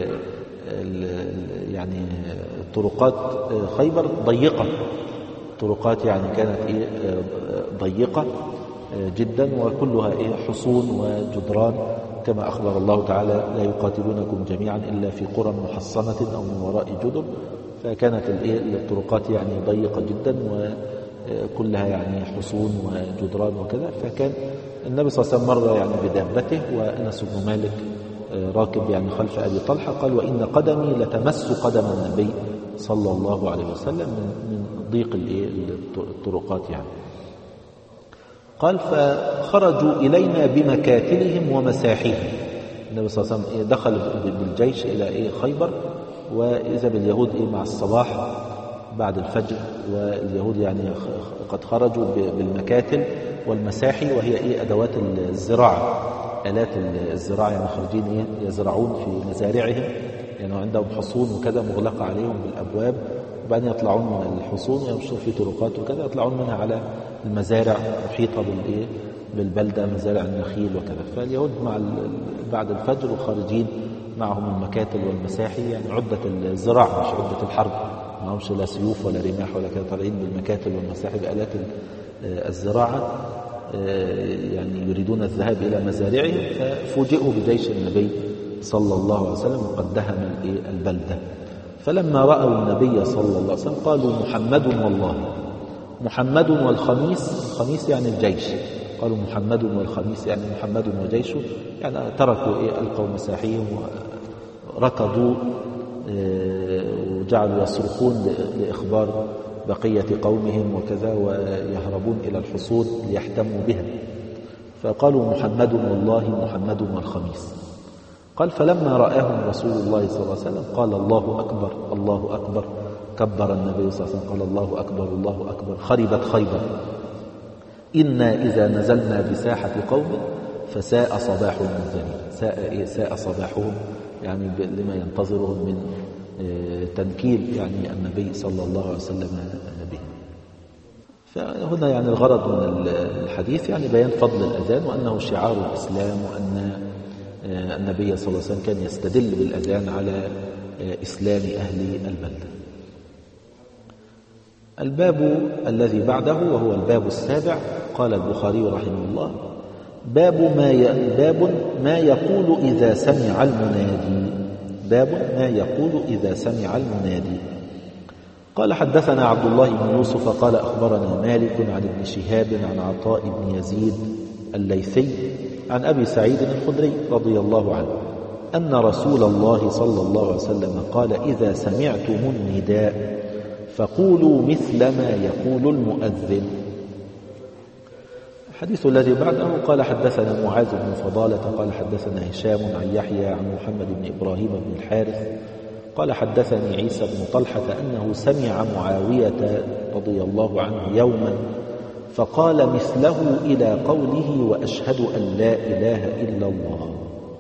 يعني طرقات خيبر ضيقة، طرقات يعني كانت إيه ضيقة جدا، وكلها إيه حصون وجدران، كما أخبر الله تعالى لا يقاتلونكم جميعا إلا في قرى محصنة أو من وراء جدر. فكانت الطرقات يعني ضيقة جدا وكلها يعني حصون وجدران وكذا. فكان النبي صلى الله عليه وسلم مر يعني بدابته، وأنس بن مالك راكب يعني خلف أبي طلحة. قال وإن قدمي لتمس قدم النبي صلى الله عليه وسلم من ضيق الطرقات يعني. قال فخرجوا إلينا بمكاتلهم ومساحهم. النبي صلى الله عليه وسلم دخل بالجيش إلى خيبر، وإذا باليهود مع الصباح بعد الفجر، واليهود يعني قد خرجوا بالمكاتل والمساحي، وهي إيه أدوات الزراعة، آلات الزراعة، يعني خارجين إيه يزرعون في مزارعهم، يعني عندهم حصون وكذا مغلقة عليهم بالأبواب، وبعدين يطلعون من الحصون ويمشون في طرقات وكذا، يطلعون منها على المزارع محيطة بالإيه بالبلدة، مزارع النخيل وكذا. فاليهود مع بعد الفجر وخارجين معهم المكاتل والمساحي، يعني عدة الزراعة مش عدة الحرب، ما همش لا سيوف ولا رماح ولا كذا، طالعين بالمكاتل والمساحي بآلات الزراعة، يعني يريدون الذهاب إلى مزارعهم. ففوجئوا بجيش النبي صلى الله عليه وسلم وقد دهم البلدة. فلما رأوا النبي صلى الله عليه وسلم قالوا محمد والله، محمد والخميس، الخميس يعني الجيش، قالوا محمد والخميس يعني محمد وجيشه، يعني تركوا إيه ألقوا مساحيهم وركضوا وجعلوا يصرخون لإخبار بقية قومهم وكذا، ويهربون إلى الحصون ليحتموا بها، فقالوا محمد والله محمد والخميس. قال فلما رآهم رسول الله صلى الله عليه وسلم قال الله أكبر الله أكبر، كبر النبي صلى الله عليه وسلم قال الله أكبر الله أكبر، خربت خيبر، إنا إذا نزلنا بساحة قوم فساء صباح المنزلين. ساء, ساء صباحهم يعني لما ينتظرهم من تنكيل يعني النبي صلى الله عليه وسلم به. فهنا يعني الغرض من الحديث يعني بيان فضل الأذان، وأنه شعار الإسلام، وأن النبي صلى الله عليه وسلم كان يستدل بالأذان على إسلام أهل البلدة. الباب الذي بعده وهو الباب السابع، قال البخاري رحمه الله: باب ما باب ما يقول إذا سمع المنادي. باب ما يقول إذا سمع المنادي. قال حدثنا عبد الله بن يوسف قال أخبرنا مالك عن ابن شهاب عن عطاء بن يزيد الليثي عن أبي سعيد الخدري رضي الله عنه أن رسول الله صلى الله عليه وسلم قال: إذا سمعتم النداء فقولوا مثل ما يقول المؤذن. الحديث الذي بعده قال حدثنا معاذ بن فضالة قال حدثنا هشام عن يحيى عن محمد بن إبراهيم بن الحارث قال حدثني عيسى بن طلحة أنه سمع معاوية رضي الله عنه يوما فقال مثله إلى قوله: وأشهد أن لا إله إلا الله.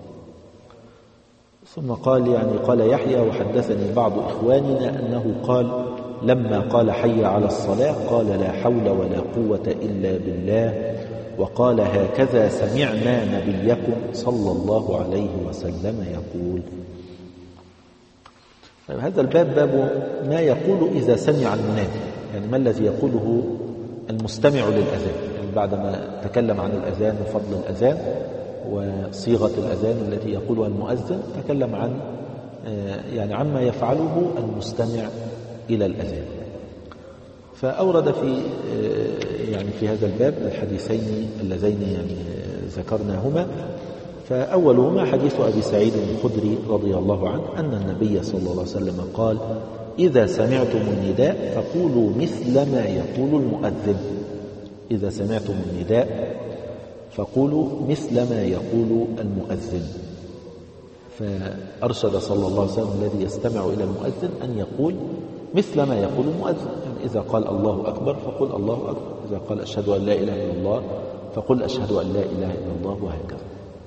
ثم قال يعني قال يحيى: وحدثني بعض إخواننا أنه قال لما قال حي على الصلاة قال: لا حول ولا قوة إلا بالله، وقال: هكذا سمعنا نبيكم صلى الله عليه وسلم يقول. هذا الباب باب ما يقول إذا سمع المنادي، يعني ما الذي يقوله المستمع للأذان. يعني بعدما تكلم عن الأذان وفضل الأذان وصيغة الأذان التي يقولها المؤذن، تكلم عن يعني عما يفعله المستمع إلى الأذان. فأورد في يعني في هذا الباب الحديثين اللذين يعني ذكرناهما. فأولهما حديث أبي سعيد الخدري رضي الله عنه أن النبي صلى الله عليه وسلم قال: إذا سمعتم النداء فقولوا مثل ما يقول المؤذن. إذا سمعتم النداء فقولوا مثل ما يقول المؤذن. فأرشد صلى الله عليه وسلم الذي يستمع إلى المؤذن أن يقول مثل ما يقول المؤذن. يعني إذا قال الله أكبر فقل الله أكبر، إذا قال أشهد أن لا إله إلا الله فقل أشهد أن لا إله إلا الله، وهكذا.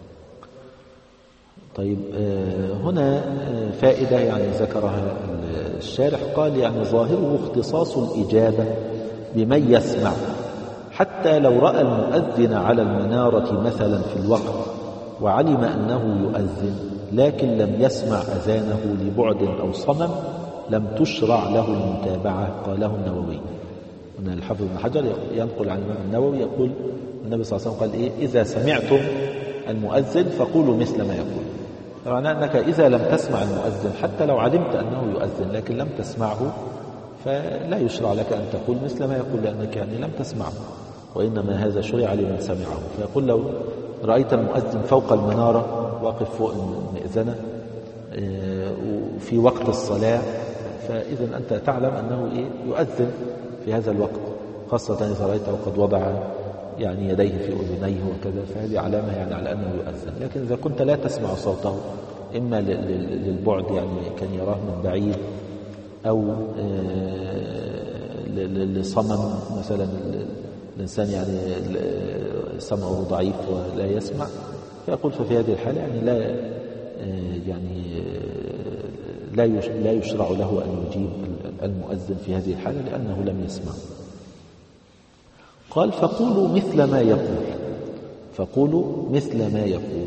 طيب هنا فائدة يعني ذكرها الشارح، قال يعني ظاهره اختصاص الإجابة بمن يسمع، حتى لو رأى المؤذن على المنارة مثلا في الوقت وعلم أنه يؤذن لكن لم يسمع أذانه لبعد أو صمم لم تشرع له المتابعة. قاله النووي. هنا الحافظ بن حجر ينقل عن الإمام النووي يقول النبي صلى الله عليه وسلم قال: إيه؟ إذا سمعتم المؤذن فقولوا مثل ما يقول. معناه أنك إذا لم تسمع المؤذن حتى لو علمت أنه يؤذن لكن لم تسمعه فلا يشرع لك أن تقول مثل ما يقول، لأنك يعني لم تسمعه، وإنما هذا شرع لمن سمعه. فيقول لو رأيت المؤذن فوق المنارة واقف فوق المئذنة وفي وقت الصلاة، فإذا أنت تعلم أنه إيه؟ يؤذن في هذا الوقت، خاصة إذا رأيته قد وضع يعني يديه في أذنيه وكذا، فهذه علامة يعني على أنه يؤذن. لكن إذا كنت لا تسمع صوته إما للبعد يعني كان يراه من بعيد، أو لصمم مثلا الإنسان يعني سمعه ضعيف ولا يسمع، فيقول ففي هذه الحالة يعني لا يعني لا يشرع له أن يجيب المؤذن في هذه الحالة لأنه لم يسمع. قال: فقولوا مثل ما يقول. فقولوا مثل ما يقول.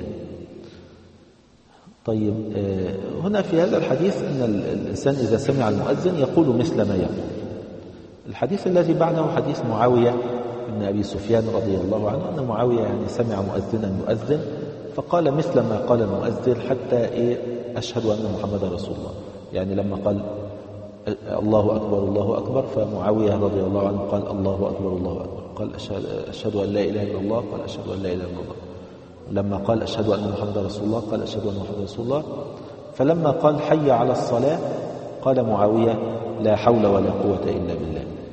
طيب هنا في هذا الحديث أن الإنسان إذا سمع المؤذن يقول مثل ما يقول. الحديث الذي بعده حديث معاوية بن أبي سفيان رضي الله عنه أن معاوية يعني سمع مؤذنا يؤذن فقال مثل ما قال المؤذن حتى إيه أشهد أن محمدا رسول الله. يعني لما قال الله أكبر الله أكبر فمعاوية رضي الله عنه قال الله أكبر الله أكبر، قال أشهد أن لا إله إلا الله، قال أشهد أن لا إله إلا الله. لما قال أشهد أن محمدا رسول الله قال أشهد أن محمدا رسول الله. فلما قال حي على الصلاة قال معاوية: لا حول ولا قوة إلا بالله.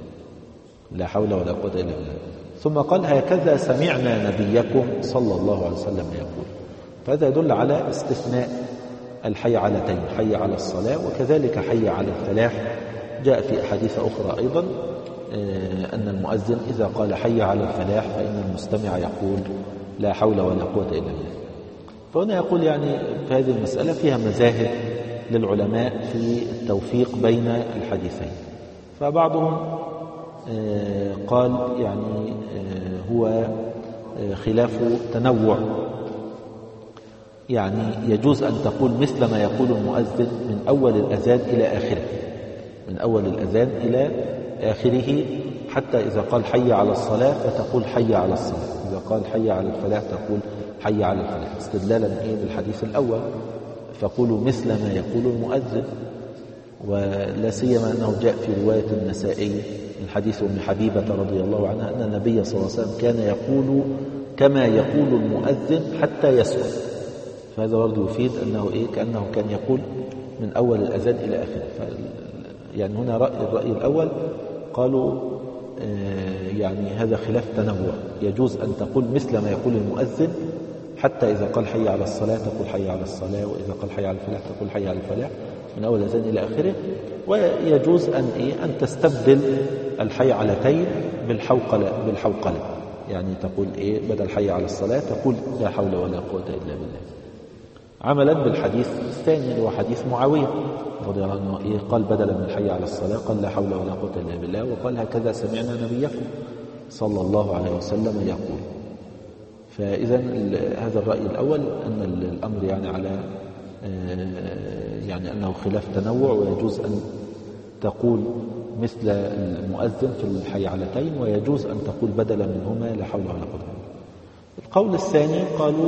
لا حول ولا قوة إلا بالله. ثم قال هكذا سمعنا نبيكم صلى الله عليه وسلم يقول. فهذا يدل على استثناء الحي علتين، حي على الصلاة وكذلك حي على الفلاح. جاء في أحاديث أخرى أيضا أن المؤذن إذا قال حي على الفلاح فإن المستمع يقول لا حول ولا قوة إلا بالله. فهنا يقول يعني في هذه المسألة فيها مذاهب للعلماء في التوفيق بين الحديثين. فبعضهم قال يعني هو خلاف تنوع، يعني يجوز أن تقول مثل ما يقول المؤذن من أول الأذان إلى آخره، من أول الأذان إلى آخره، حتى إذا قال حي على الصلاة فتقول حي على الصلاة، إذا قال حي على الفلاح تقول حي على الفلاح، استدلالا بالحديث الأول فقولوا مثل ما يقول المؤذن. ولا سيما أنه جاء في رواية النسائي من حديث أم حبيبة رضي الله عنها أن النبي صلى الله عليه وسلم كان يقول كما يقول المؤذن حتى يسكت. فهذا برضه يفيد أنه إيه كأنه كان يقول من أول الأذان إلى آخره. يعني هنا رأي الرأي الأول قالوا آه يعني هذا خلاف تنوع، يجوز أن تقول مثل ما يقول المؤذن حتى إذا قال حي على الصلاة تقول حي على الصلاة، وإذا قال حي على الفلاح تقول حي على الفلاح من أول الأذان إلى آخره. ويجوز أن إيه أن تستبدل الحي علتين بالحوقلة بالحوقلة، يعني تقول إيه بدل حي على الصلاة تقول لا حول ولا قوة إلا بالله، عملا بالحديث الثاني اللي هو حديث معاوية رضي الله عنه إيه قال بدلا من حي على الصلاة قال لا حول ولا قوة إلا بالله، وقال هكذا سمعنا نبيكم صلى الله عليه وسلم يقول. فإذا هذا الرأي الأول أن الأمر يعني على يعني أنه خلاف تنوع، ويجوز أن تقول مثل المؤذن في الحي علتين، ويجوز أن تقول بدلا منهما لا حول ولا قوة. القول الثاني قالوا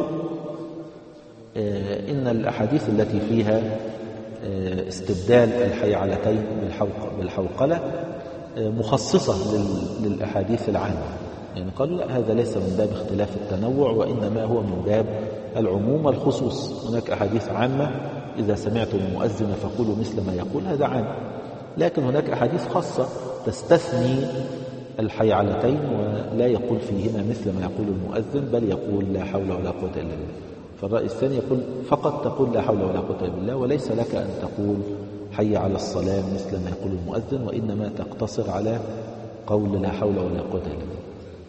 إن الأحاديث التي فيها استبدال الحي علتين بالحوقلة مخصصة للأحاديث العامة، يعني قالوا لا هذا ليس من باب اختلاف التنوع، وإنما هو من باب العموم والخصوص. هناك أحاديث عامة إذا سمعتم المؤذن فقولوا مثل ما يقول، هذا عام، لكن هناك أحاديث خاصة تستثني الحي علتين ولا يقول فيهما مثل ما يقول المؤذن، بل يقول لا حول ولا قوة إلا بالله. فالرأي الثاني يقول فقط تقول لا حول ولا قوة إلا بالله، وليس لك أن تقول حي على الصلاة مثل ما يقول المؤذن، وإنما تقتصر على قول لا حول ولا قوة إلا بالله.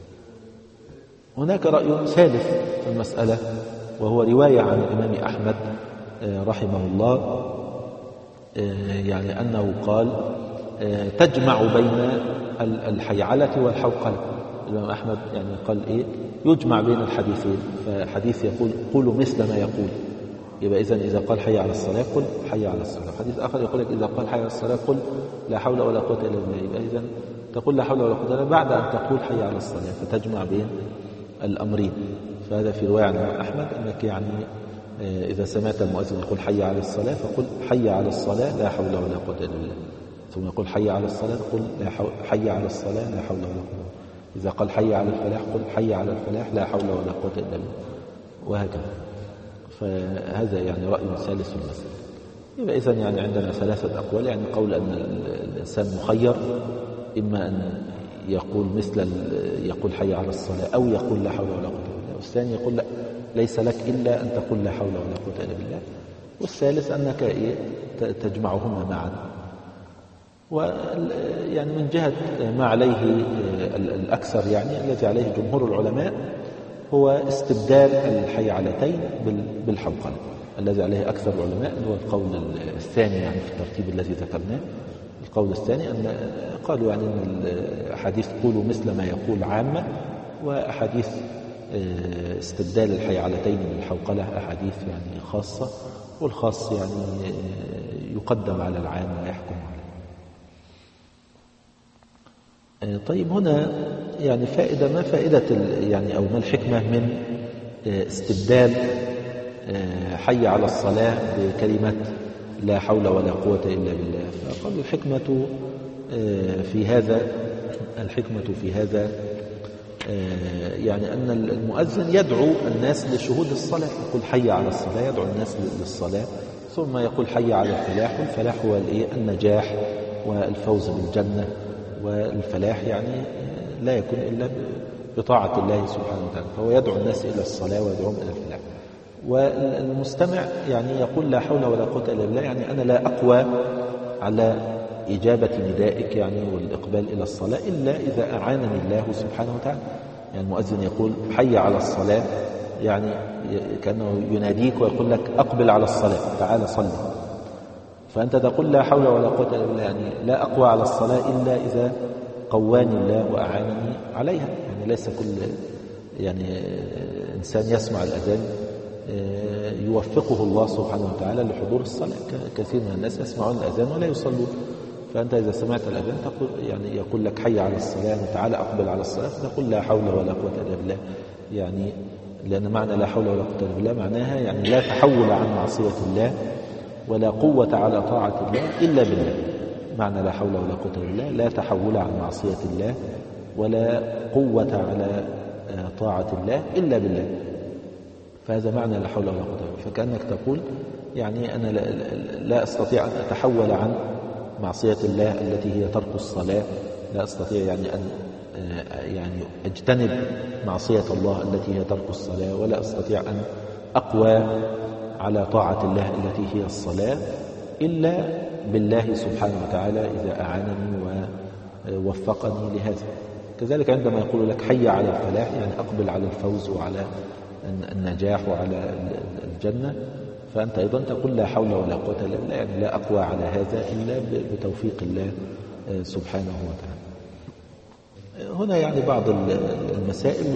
هناك رأي ثالث في المسألة، وهو رواية عن الإمام أحمد رحمه الله، يعني أنه قال تجمع بين الحيعلة والحوقلة. الإمام أحمد يعني قال إيه يجمع بين الحديثين، فحديث يقول قولوا مثل ما يقول، يبقى إذن إذا قال حي على الصلاة قل حي على الصلاة. حديث آخر يقول لك إذا قال حي على الصلاة قل لا حول ولا قوة إلا بالله، يبقى إذن تقول لا حول ولا قوة إلا بالله بعد أن تقول حي على الصلاة، فتجمع بين الأمرين. فهذا في رواية عن الإمام أحمد أنك يعني إذا سمعت المؤذن يقول حي على الصلاة فقل حي على الصلاة لا حول ولا قوة إلا بالله، ثم يقول حي على الصلاة قل لا حول حي على الصلاة لا حول ولا قوة، إذا قال حي على الفلاح قل حي على الفلاح لا حول ولا قوة إلا بالله، وهكذا. فهذا يعني رأي ثالث في المسألة. يبقى إذن يعني عندنا ثلاثة أقوال، يعني قول أن الإنسان مخير، إما أن يقول مثل يقول حي على الصلاة أو يقول لا حول ولا قوة إلا بالله، والثاني يقول لا ليس لك إلا أن تقول لا حول ولا قوة إلا بالله، والثالث أنك إيه تجمعهما معا. ويعني من جهة ما عليه الأكثر يعني الذي عليه جمهور العلماء هو استبدال الحيعلتين بالحوقلة، الذي عليه أكثر العلماء هو القول الثاني يعني في الترتيب الذي ذكرناه. القول الثاني أن قالوا يعني أن الأحاديث قولوا مثل ما يقول عامة، وأحاديث استبدال الحيعلتين بالحوقلة أحاديث يعني خاصة، والخاص يعني يقدم على العام ويحكم عليه. طيب هنا يعني فائدة، ما فائدة يعني أو ما الحكمة من استبدال حي على الصلاة بكلمة لا حول ولا قوة إلا بالله؟ فقالوا الحكمة في هذا الحكمة في هذا يعني أن المؤذن يدعو الناس لشهود الصلاة، يقول حي على الصلاة، يدعو الناس للصلاة، ثم يقول حي على الفلاح، والفلاح هو النجاح والفوز بالجنة والفلاح يعني لا يكون إلا بطاعة الله سبحانه وتعالى، فهو يدعو الناس إلى الصلاة ويدعوهم إلى الفلاح. والمستمع يعني يقول لا حول ولا قوة إلا بالله، يعني أنا لا أقوى على إجابة ندائك يعني والإقبال إلى الصلاة إلا إذا أعانني الله سبحانه وتعالى. يعني المؤذن يقول حي على الصلاة، يعني كأنه يناديك ويقول لك أقبل على الصلاة، تعال صلي. فأنت تقول لا حول ولا قوة إلا بالله، يعني لا أقوى على الصلاة إلا إذا قواني الله وأعانني عليها. يعني ليس كل يعني إنسان يسمع الأذان يوفقه الله سبحانه وتعالى لحضور الصلاة. كثير من الناس يسمعون الأذان ولا يصلون. فأنت إذا سمعت الأذان تقول يعني يقول لك حي على الصلاة، تعالى أقبل على الصلاة، فتقول لا حول ولا قوة إلا بالله. يعني لأن معنى لا حول ولا قوة إلا بالله معناها يعني لا تحول عن معصية الله ولا قوة على طاعة الله إلا بالله. معنى لا حول ولا قوة إلا بالله لا تحول عن معصية الله ولا قوة على طاعة الله إلا بالله. فهذا معنى لا حول ولا قوة إلا بالله. فكأنك تقول يعني أنا لا, لا أستطيع أن أتحول عن معصية الله التي هي ترك الصلاة، لا أستطيع يعني أن يعني أجتنب معصية الله التي هي ترك الصلاة، ولا أستطيع أن أقوى على طاعة الله التي هي الصلاة إلا بالله سبحانه وتعالى إذا أعانني ووفقني لهذا. كذلك عندما يقول لك حي على الفلاح، يعني أقبل على الفوز وعلى النجاح وعلى الجنة، فأنت أيضا تقول لا حول ولا قوة إلا بالله، يعني لا أقوى على هذا إلا بتوفيق الله سبحانه وتعالى. هنا يعني بعض المسائل،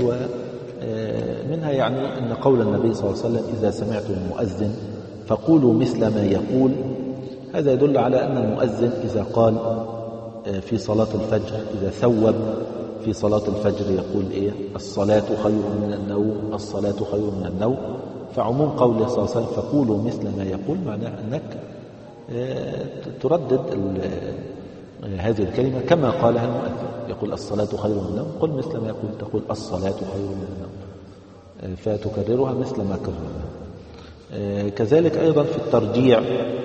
ومنها يعني أن قول النبي صلى الله عليه وسلم إذا سمعتم المؤذن فقولوا مثل ما يقول. هذا يدل على أن المؤذن إذا قال في صلاة الفجر، إذا ثوب في صلاة الفجر يقول إيه الصلاة خير من النوم، الصلاة خير من النوم، فعموم قوله صلى الله عليه وسلم فقولوا مثل ما يقول معناه أنك تردد هذه الكلمة كما قالها المؤذن. يقول الصلاة خير من النوم، قل مثل ما يقول، تقول الصلاة خير من النوم، فتكررها مثل ما كررها. كذلك أيضا في الترجيع،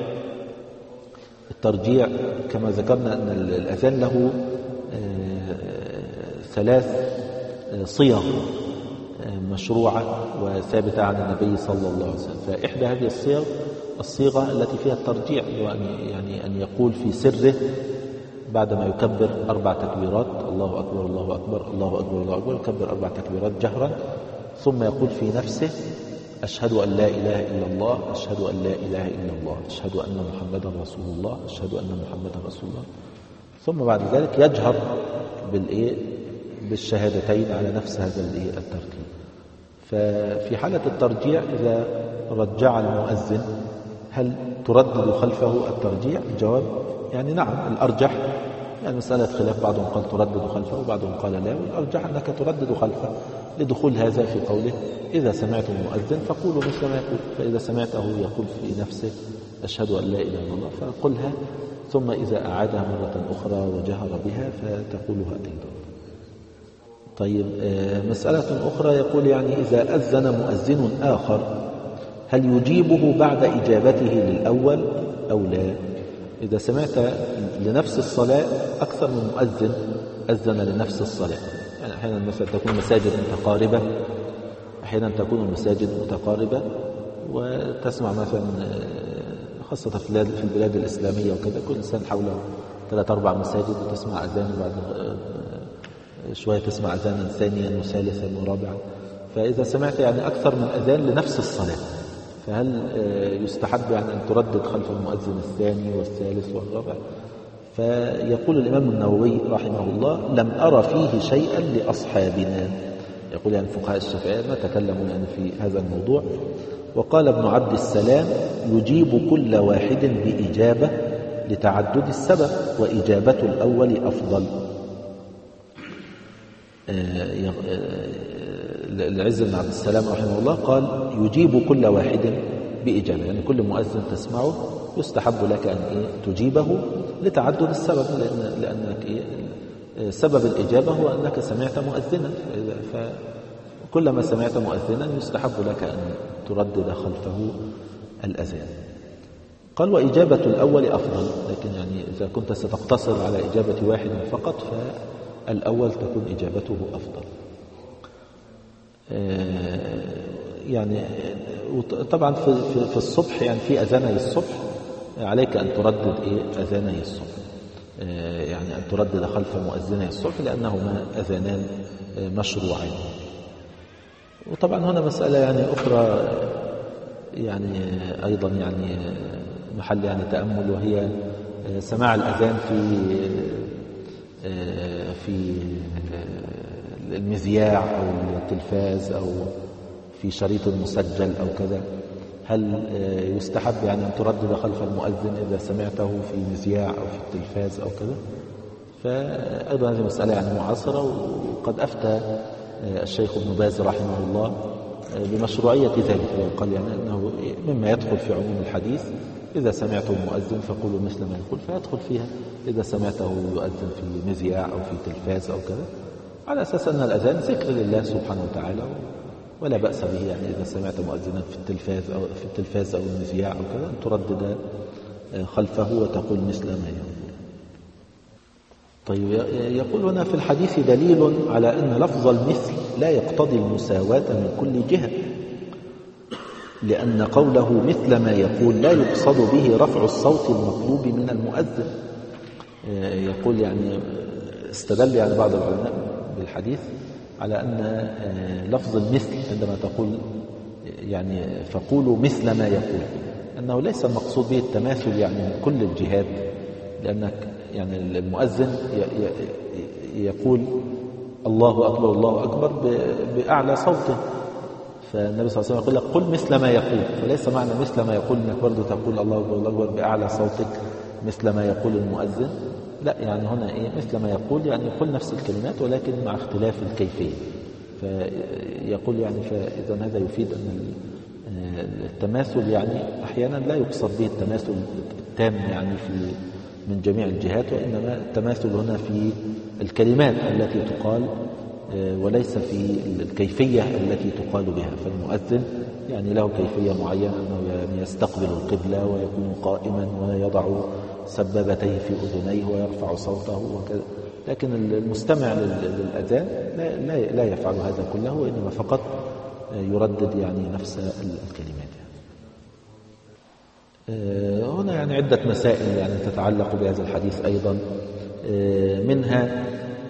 الترجيع كما ذكرنا أن الأذان له ثلاث صيغ مشروعة وثابتة عن النبي صلى الله عليه وسلم. فإحدى هذه الصيغ الصيغة التي فيها الترجيع، يعني أن يقول في سره بعدما يكبر أربع تكبيرات الله أكبر الله أكبر الله أكبر الله أكبر، يكبر أربع تكبيرات جهرا، ثم يقول في نفسه أشهد أن لا إله إلا الله، أشهد أن لا إله إلا الله، أشهد أن محمدا رسول الله، أشهد أن محمدا رسول الله. ثم بعد ذلك يجهر بالإيه بالشهادتين على نفس هذا الإيه الترتيب. ففي حالة الترجيع إذا رجع المؤذن هل تردد خلفه الترجيع؟ الجواب يعني نعم. الأرجح يعني مسألة خلاف، بعضهم قال تردد خلفه وبعضهم قال لا، والأرجح أنك تردد خلفه لدخول هذا في قوله إذا سمعتم المؤذن فقولوا مثل ما يقول. فإذا سمعته يقول في نفسه أشهد أن لا إله إلا الله فقلها، ثم إذا أعادها مرة أخرى وجهر بها فتقولها أيضا. طيب مسألة أخرى يقول يعني إذا أذن مؤذن آخر هل يجيبه بعد إجابته للأول أو لا؟ إذا سمعت لنفس الصلاة أكثر من مؤذن أذن لنفس الصلاة، يعني أحيانا مثلا تكون مساجد متقاربة، أحيانا تكون المساجد متقاربة وتسمع مثلا خاصة في البلاد الإسلامية وكذا كل إنسان حوله ثلاث أربع مساجد وتسمع أذان، وبعد شوية تسمع أذانا ثانيا وثالثا ورابعا. فإذا سمعت يعني أكثر من أذان لنفس الصلاة فهل يستحب يعني أن تردد خلف المؤذن الثاني والثالث والرابع؟ فيقول الإمام النووي رحمه الله لم أرى فيه شيئا لأصحابنا. يقول يعني فقهاء الشافعية ما تكلموا يعني في هذا الموضوع. وقال ابن عبد السلام يجيب كل واحد بإجابة لتعدد السبب وإجابة الأول أفضل. العز بن عبد السلام رحمه الله قال يجيب كل واحد بإجابة، يعني كل مؤذن تسمعه يستحب لك أن إيه تجيبه لتعدد السبب، لأن لأنك إيه سبب الإجابة هو أنك سمعت مؤذنا، فكلما سمعت مؤذنا يستحب لك أن تردد خلفه الأذان. قال وإجابة الأول أفضل، لكن يعني إذا كنت ستقتصر على إجابة واحد فقط فالأول تكون إجابته أفضل. يعني طبعا في في الصبح يعني في أذاني الصبح عليك أن تردد إيه أذاني الصبح، يعني أن تردد خلف مؤذني الصبح لأنهما أذانان مشروعين. وطبعا هنا مسألة يعني أخرى يعني أيضا يعني محل يعني تأمل، وهي سماع الأذان في في المذياع أو التلفاز أو في شريط مسجل أو كذا. هل يستحب يعني أن تردد خلف المؤذن إذا سمعته في مذياع أو في التلفاز أو كذا؟ فأيضا هذه مسألة يعني معاصرة، وقد أفتى الشيخ ابن باز رحمه الله بمشروعية ذلك، وقال يعني أنه مما يدخل في عموم الحديث إذا سمعته المؤذن فقولوا مثل ما يقول، فيدخل فيها إذا سمعته يؤذن في مذياع أو في تلفاز أو كذا، على أساس أن الأذان ذكر لله سبحانه وتعالى ولا بأس به. يعني إذا سمعت مؤذنا في التلفاز أو في التلفاز أو المذياع أو كذا أن تردد خلفه وتقول مثل ما يقول. طيب يقول هنا في الحديث دليل على أن لفظ المثل لا يقتضي المساواة من كل جهة، لأن قوله مثل ما يقول لا يقصد به رفع الصوت المطلوب من المؤذن. يقول يعني استدل يعني بعض العلماء بالحديث على أن لفظ المثل عندما تقول يعني فقولوا مثل ما يقول أنه ليس المقصود به التماثل يعني من كل الجهات، لأنك يعني المؤذن يقول الله أكبر الله أكبر بأعلى صوته، فالنبي صلى الله عليه وسلم يقول لك قل مثل ما يقول، فليس معنى مثل ما يقول أنك برضه تقول الله أكبر الله أكبر بأعلى صوتك مثل ما يقول المؤذن، لا، يعني هنا إيه مثل ما يقول يعني يقول نفس الكلمات ولكن مع اختلاف الكيفية. فيقول يعني فإذا هذا يفيد أن التماثل يعني أحيانا لا يقصد به التماثل التام يعني في من جميع الجهات، وإنما التماثل هنا في الكلمات التي تقال وليس في الكيفية التي تقال بها. فالمؤذن يعني له كيفية معينة، أنه يعني يستقبل القبلة ويكون قائما ويضع سبابتيه في أذنيه ويرفع صوته وكذا، لكن المستمع للأذان لا, لا, لا يفعل هذا كله، وإنما فقط يردد يعني نفس الكلمات. هنا يعني عدة مسائل يعني تتعلق بهذا الحديث أيضا، منها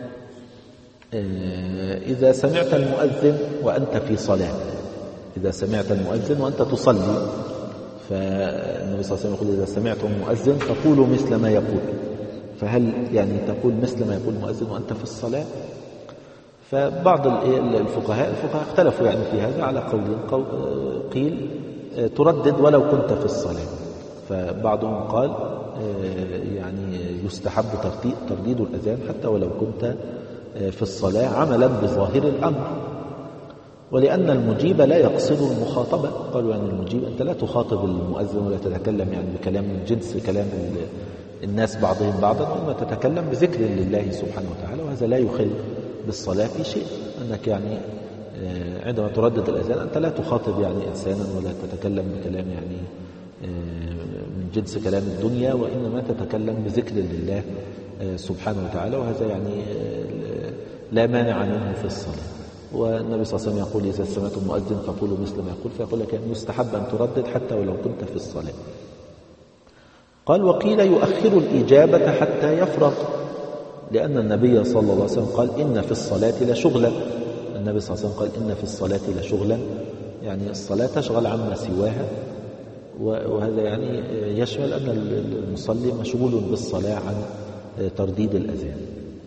إذا سمعت المؤذن وأنت في صلاة، إذا سمعت المؤذن وأنت تصلي، فالنبي صلى الله عليه وسلم يقول إذا سمعتم المؤذن فقولوا مثل ما يقول، فهل يعني تقول مثل ما يقول المؤذن وأنت في الصلاة؟ فبعض الفقهاء الفقهاء اختلفوا يعني في هذا على قولين. قيل تردد ولو كنت في الصلاة، فبعضهم قال يعني يستحب ترديد الأذان حتى ولو كنت في الصلاة عملا بظاهر الأمر، ولأن المجيب لا يقصد المخاطبة. قالوا يعني المجيب أنت لا تخاطب المؤذن ولا تتكلم يعني بكلام من جنس كلام الناس بعضهم بعضا، وإنما تتكلم بذكر لله سبحانه وتعالى، وهذا لا يخل بالصلاة في شيء. أنك يعني عندما تردد الأذان أنت لا تخاطب يعني إنسانا ولا تتكلم بكلام يعني من جنس كلام الدنيا، وإنما تتكلم بذكر لله سبحانه وتعالى، وهذا يعني لا مانع منه في الصلاة. والنبي صلى الله عليه وسلم يقول إذا سمعتم المؤذن فقولوا مثل ما يقول، فيقول لك يعني يستحب أن تردد حتى ولو كنت في الصلاة. قال وقيل يؤخر الإجابة حتى يفرغ، لأن النبي صلى الله عليه وسلم قال إن في الصلاة لشغلا. النبي صلى الله عليه وسلم قال إن في الصلاة لشغلا، يعني الصلاة تشغل عما سواها، وهذا يعني يشمل أن المصلي مشغول بالصلاة عن ترديد الأذان.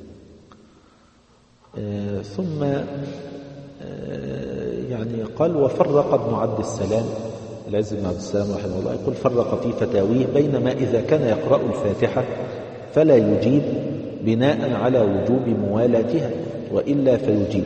ثم يعني قال وفرق ابن عبد السلام العز بن عبد السلام رحمه الله، يقول فرق في فتاويه بينما إذا كان يقرأ الفاتحة فلا يجيب بناء على وجوب موالاتها وإلا فيجيب.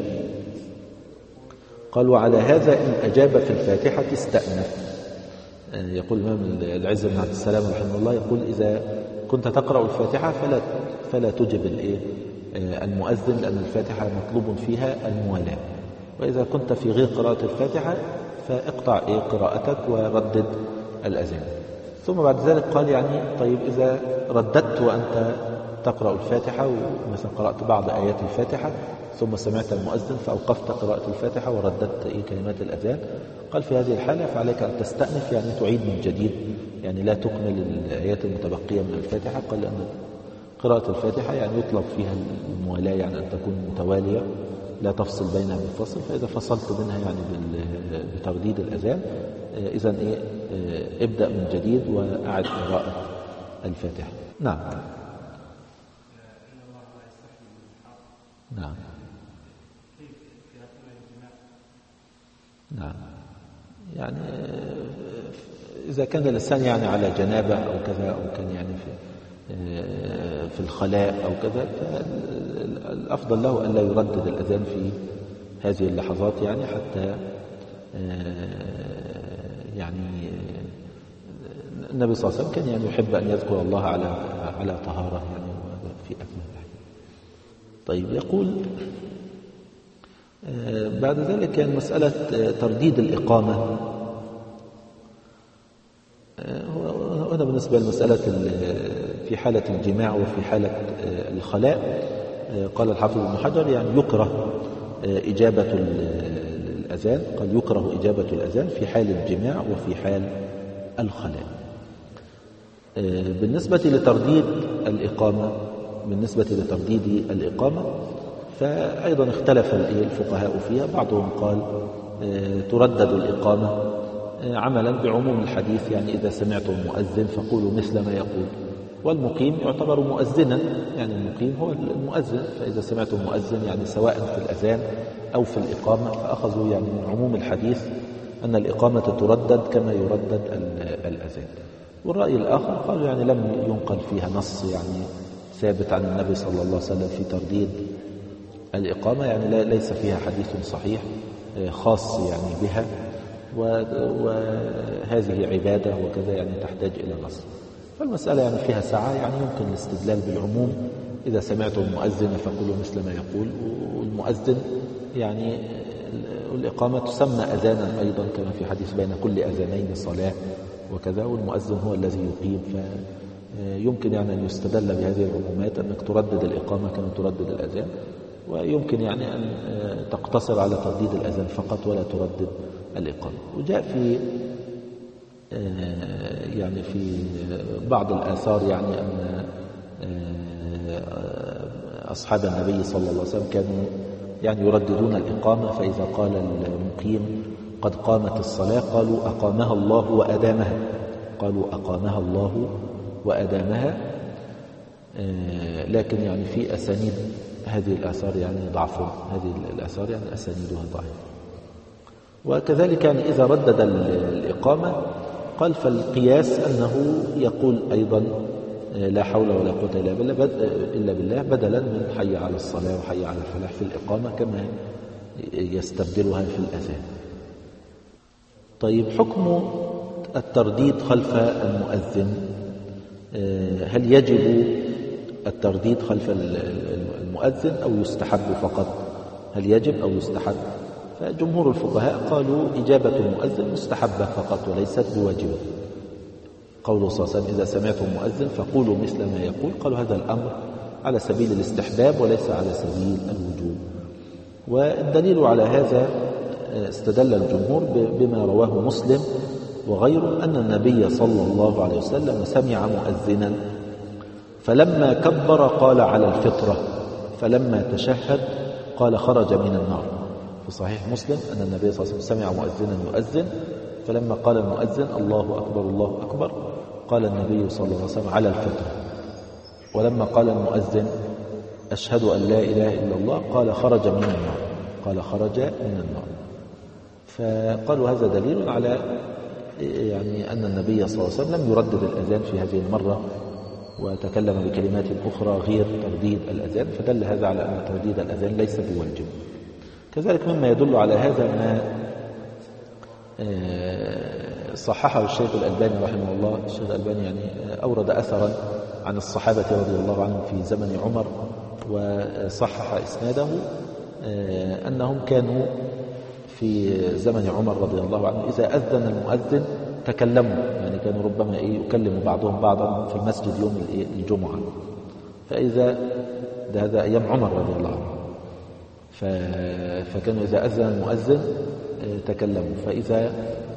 قال وعلى هذا إن أجاب في الفاتحة استأنف. يقول الإمام العز بن عبد السلام رحمه الله يقول إذا كنت تقرأ الفاتحة فلا فلا تجب المؤذن، لأن الفاتحة مطلوب فيها الموالاة، وإذا كنت في غير قراءة الفاتحة فاقطع قراءتك وردد الأذان. ثم بعد ذلك قال يعني طيب إذا رددت وأنت تقرأ الفاتحة ومثلا قرأت بعض آيات الفاتحة ثم سمعت المؤذن فأوقفت قراءة الفاتحة ورددت إيه كلمات الأذان، قال في هذه الحالة فعليك أن تستأنف يعني تعيد من جديد، يعني لا تكمل الآيات المتبقية من الفاتحة. قال لأن قراءة الفاتحة يعني يطلب فيها الموالاة، يعني أن تكون متوالية لا تفصل بينها بالفصل، فإذا فصلت منها يعني بترديد الأذان إذن إيه ابدأ من جديد وأعد قراءة الفاتحة. نعم نعم نعم يعني إذا كان الإنسان يعني على جنابة أو كذا أو كان يعني في في الخلاء أو كذا، فالأفضل له أن لا يردد الأذان في هذه اللحظات، يعني حتى يعني النبي صلى الله عليه وسلم كان يعني يحب أن يذكر الله على على طهارة يعني في أكمل الأحيان. طيب يقول بعد ذلك كان مسألة ترديد الإقامة. هنا بالنسبة لمسألة في حالة الجماع وفي حالة الخلاء قال الحافظ ابن حجر يعني يكره إجابة الأذان، قال يكره إجابة الأذان في حال الجماع وفي حال الخلاء. بالنسبة لترديد الإقامة بالنسبة لترديد الإقامة فأيضا اختلف الفقهاء فيها. بعضهم قال تردد الإقامة عملا بعموم الحديث، يعني إذا سمعتم المؤذن فقولوا مثل ما يقول، والمقيم يعتبر مؤذنا، يعني المقيم هو المؤذن، فإذا سمعتم المؤذن يعني سواء في الأذان أو في الإقامة فأخذوا يعني من عموم الحديث أن الإقامة تردد كما يردد الأذان. والرأي الآخر قالوا يعني لم ينقل فيها نص يعني ثابت عن النبي صلى الله عليه وسلم في ترديد الإقامة، يعني ليس فيها حديث صحيح خاص يعني بها، وهذه عبادة وكذا يعني تحتاج إلى نص. فالمسألة يعني فيها سعة، يعني يمكن الاستدلال بالعموم إذا سمعتم المؤذن فقولوا مثل ما يقول، والمؤذن يعني الإقامة تسمى أذانا أيضا كما في حديث بين كل أذانين صلاة وكذا، والمؤذن هو الذي يقيم، فيمكن يعني أن يستدل بهذه العمومات أنك تردد الإقامة كما تردد الأذان، ويمكن يعني أن تقتصر على ترديد الأذان فقط ولا تردد الإقامة. وجاء في يعني في بعض الآثار يعني أن أصحاب النبي صلى الله عليه وسلم كانوا يعني يرددون الإقامة، فإذا قال المقيم قد قامت الصلاة قالوا أقامها الله وأدامها، قالوا أقامها الله وأدامها. لكن يعني في أسانيد هذه الآثار يعني ضعف، هذه الآثار يعني أسانيدها ضعيفة. وكذلك يعني إذا ردد الإقامة قال فالقياس أنه يقول أيضا لا حول ولا قوة إلا بالله بدلا من حي على الصلاة وحي على الفلاح في الإقامة كما يستبدلها في الأذان. طيب حكم الترديد خلف المؤذن، هل يجب الترديد خلف المؤذن أو يستحب فقط؟ هل يجب أو يستحب؟ فجمهور الفقهاء قالوا إجابة المؤذن مستحبة فقط وليست بواجبة. قوله صلى الله عليه وسلم إذا سمعتم المؤذن فقولوا مثل ما يقول، قالوا هذا الأمر على سبيل الاستحباب وليس على سبيل الوجوب. والدليل على هذا استدل الجمهور بما رواه مسلم وغيره أن النبي صلى الله عليه وسلم سمع مؤذنا فلما كبر قال على الفطرة، فلما تشهد قال خرج من النار. في صحيح مسلم أن النبي صلى الله عليه وسلم سمع مؤذنا يؤذن، فلما قال المؤذن الله أكبر الله أكبر قال النبي صلى الله عليه وسلم على الفطرة، ولما قال المؤذن أشهد أن لا إله إلا الله قال خرج من النار، قال خرج من النار. فقالوا هذا دليل على يعني أن النبي صلى الله عليه وسلم لم يردد الأذان في هذه المرة وتكلم بكلمات أخرى غير ترديد الأذان، فدل هذا على أن ترديد الأذان ليس بواجب. كذلك مما يدل على هذا ما صححه الشيخ الألباني رحمه الله. الشيخ الألباني يعني أورد أثرا عن الصحابة رضي الله عنهم في زمن عمر وصحح إسناده أنهم كانوا في زمن عمر رضي الله عنه إذا أذن المؤذن تكلموا، يعني كانوا ربما إيه يكلم بعضهم بعضا في المسجد يوم الجمعة. فإذا ده هذا أيام عمر رضي الله عنه، فكانوا إذا أذن المؤذن تكلموا. فإذا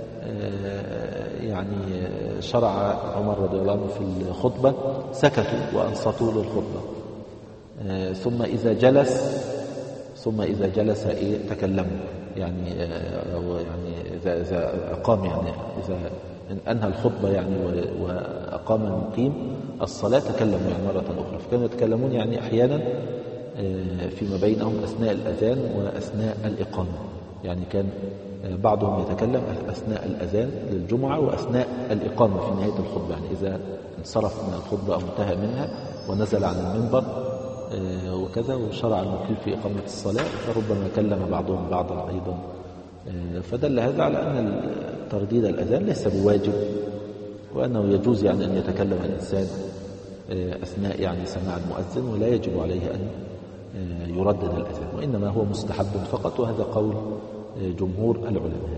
يعني شرع عمر رضي الله عنه في الخطبة سكتوا وأنصتوا للخطبة. ثم إذا جلس ثم إذا جلس إيه تكلموا، يعني أو يعني إذا إذا أقام، يعني إذا أنهى الخطبة يعني وأقام المقيم الصلاة تكلموا يعني مرة أخرى. فكانوا يتكلمون يعني أحيانا فيما بينهم أثناء الأذان وأثناء الإقامة، يعني كان بعضهم يتكلم أثناء الأذان للجمعة وأثناء الإقامة في نهاية الخطبة، يعني إذا انصرف من الخطبة أو انتهى منها ونزل عن المنبر وكذا وشرع المقيم في إقامة الصلاة فربما كلم بعضهم بعضا أيضا. فدل هذا على أن ترديد الأذان ليس بواجب، وأنه يجوز يعني أن يتكلم الإنسان أثناء يعني سماع المؤذن، ولا يجب عليه أن يردد الأذان، وإنما هو مستحب فقط، وهذا قول جمهور العلماء.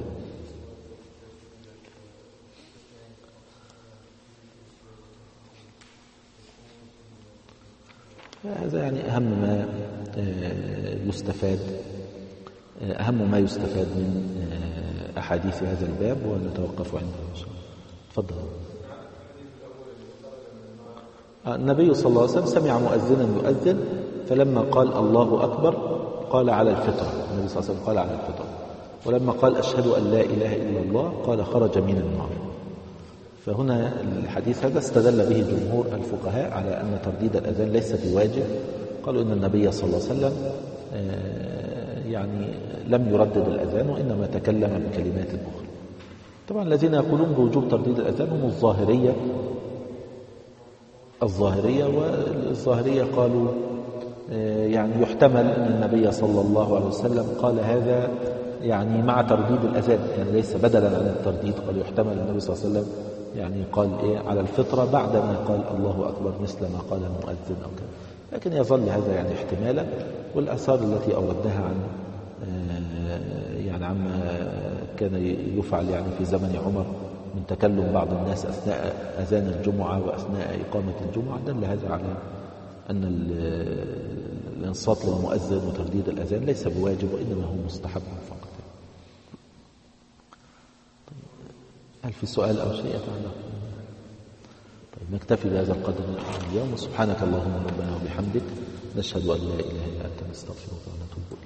هذا يعني أهم ما يستفاد أهم ما يستفاد من أحاديث هذا الباب، ونتوقف عنده إن شاء الله. تفضل. النبي صلى الله عليه وسلم سمع مؤذنا يؤذن، فلما قال الله أكبر قال على الفطرة. النبي صلى الله عليه وسلم قال على الفطرة. ولما قال أشهد أن لا إله إلا الله قال خرج من النار. فهنا الحديث هذا استدل به جمهور الفقهاء على أن ترديد الأذان ليس بواجب. قالوا إن النبي صلى الله عليه وسلم يعني لم يردد الأذان، وإنما تكلم بكلمات أخرى. طبعا الذين يقولون بوجوب ترديد الأذان هم الظاهرية الظاهرية والظاهرية قالوا يعني يحتمل أن النبي صلى الله عليه وسلم قال هذا يعني مع ترديد الأذان، يعني ليس بدلا عن الترديد. قالوا يحتمل النبي صلى الله عليه وسلم يعني قال إيه على الفطرة بعدما قال الله أكبر مثل ما قال المؤذن أو كذا، لكن يظل هذا يعني احتمالا. والآثار التي أوردها عن يعني عما كان يفعل يعني في زمن عمر من تكلم بعض الناس أثناء أذان الجمعة وأثناء إقامة الجمعة دل هذا على أن الانصات للمؤذن وترديد الأذان ليس بواجب، وإنما هو مستحب فقط. هل في سؤال أو شيء يتعلق؟ طيب نكتفي بهذا القدر اليوم، وسبحانك اللهم ربنا وبحمدك نشهد أن لا إله إلا أنت نستغفرك ونتوب إليك.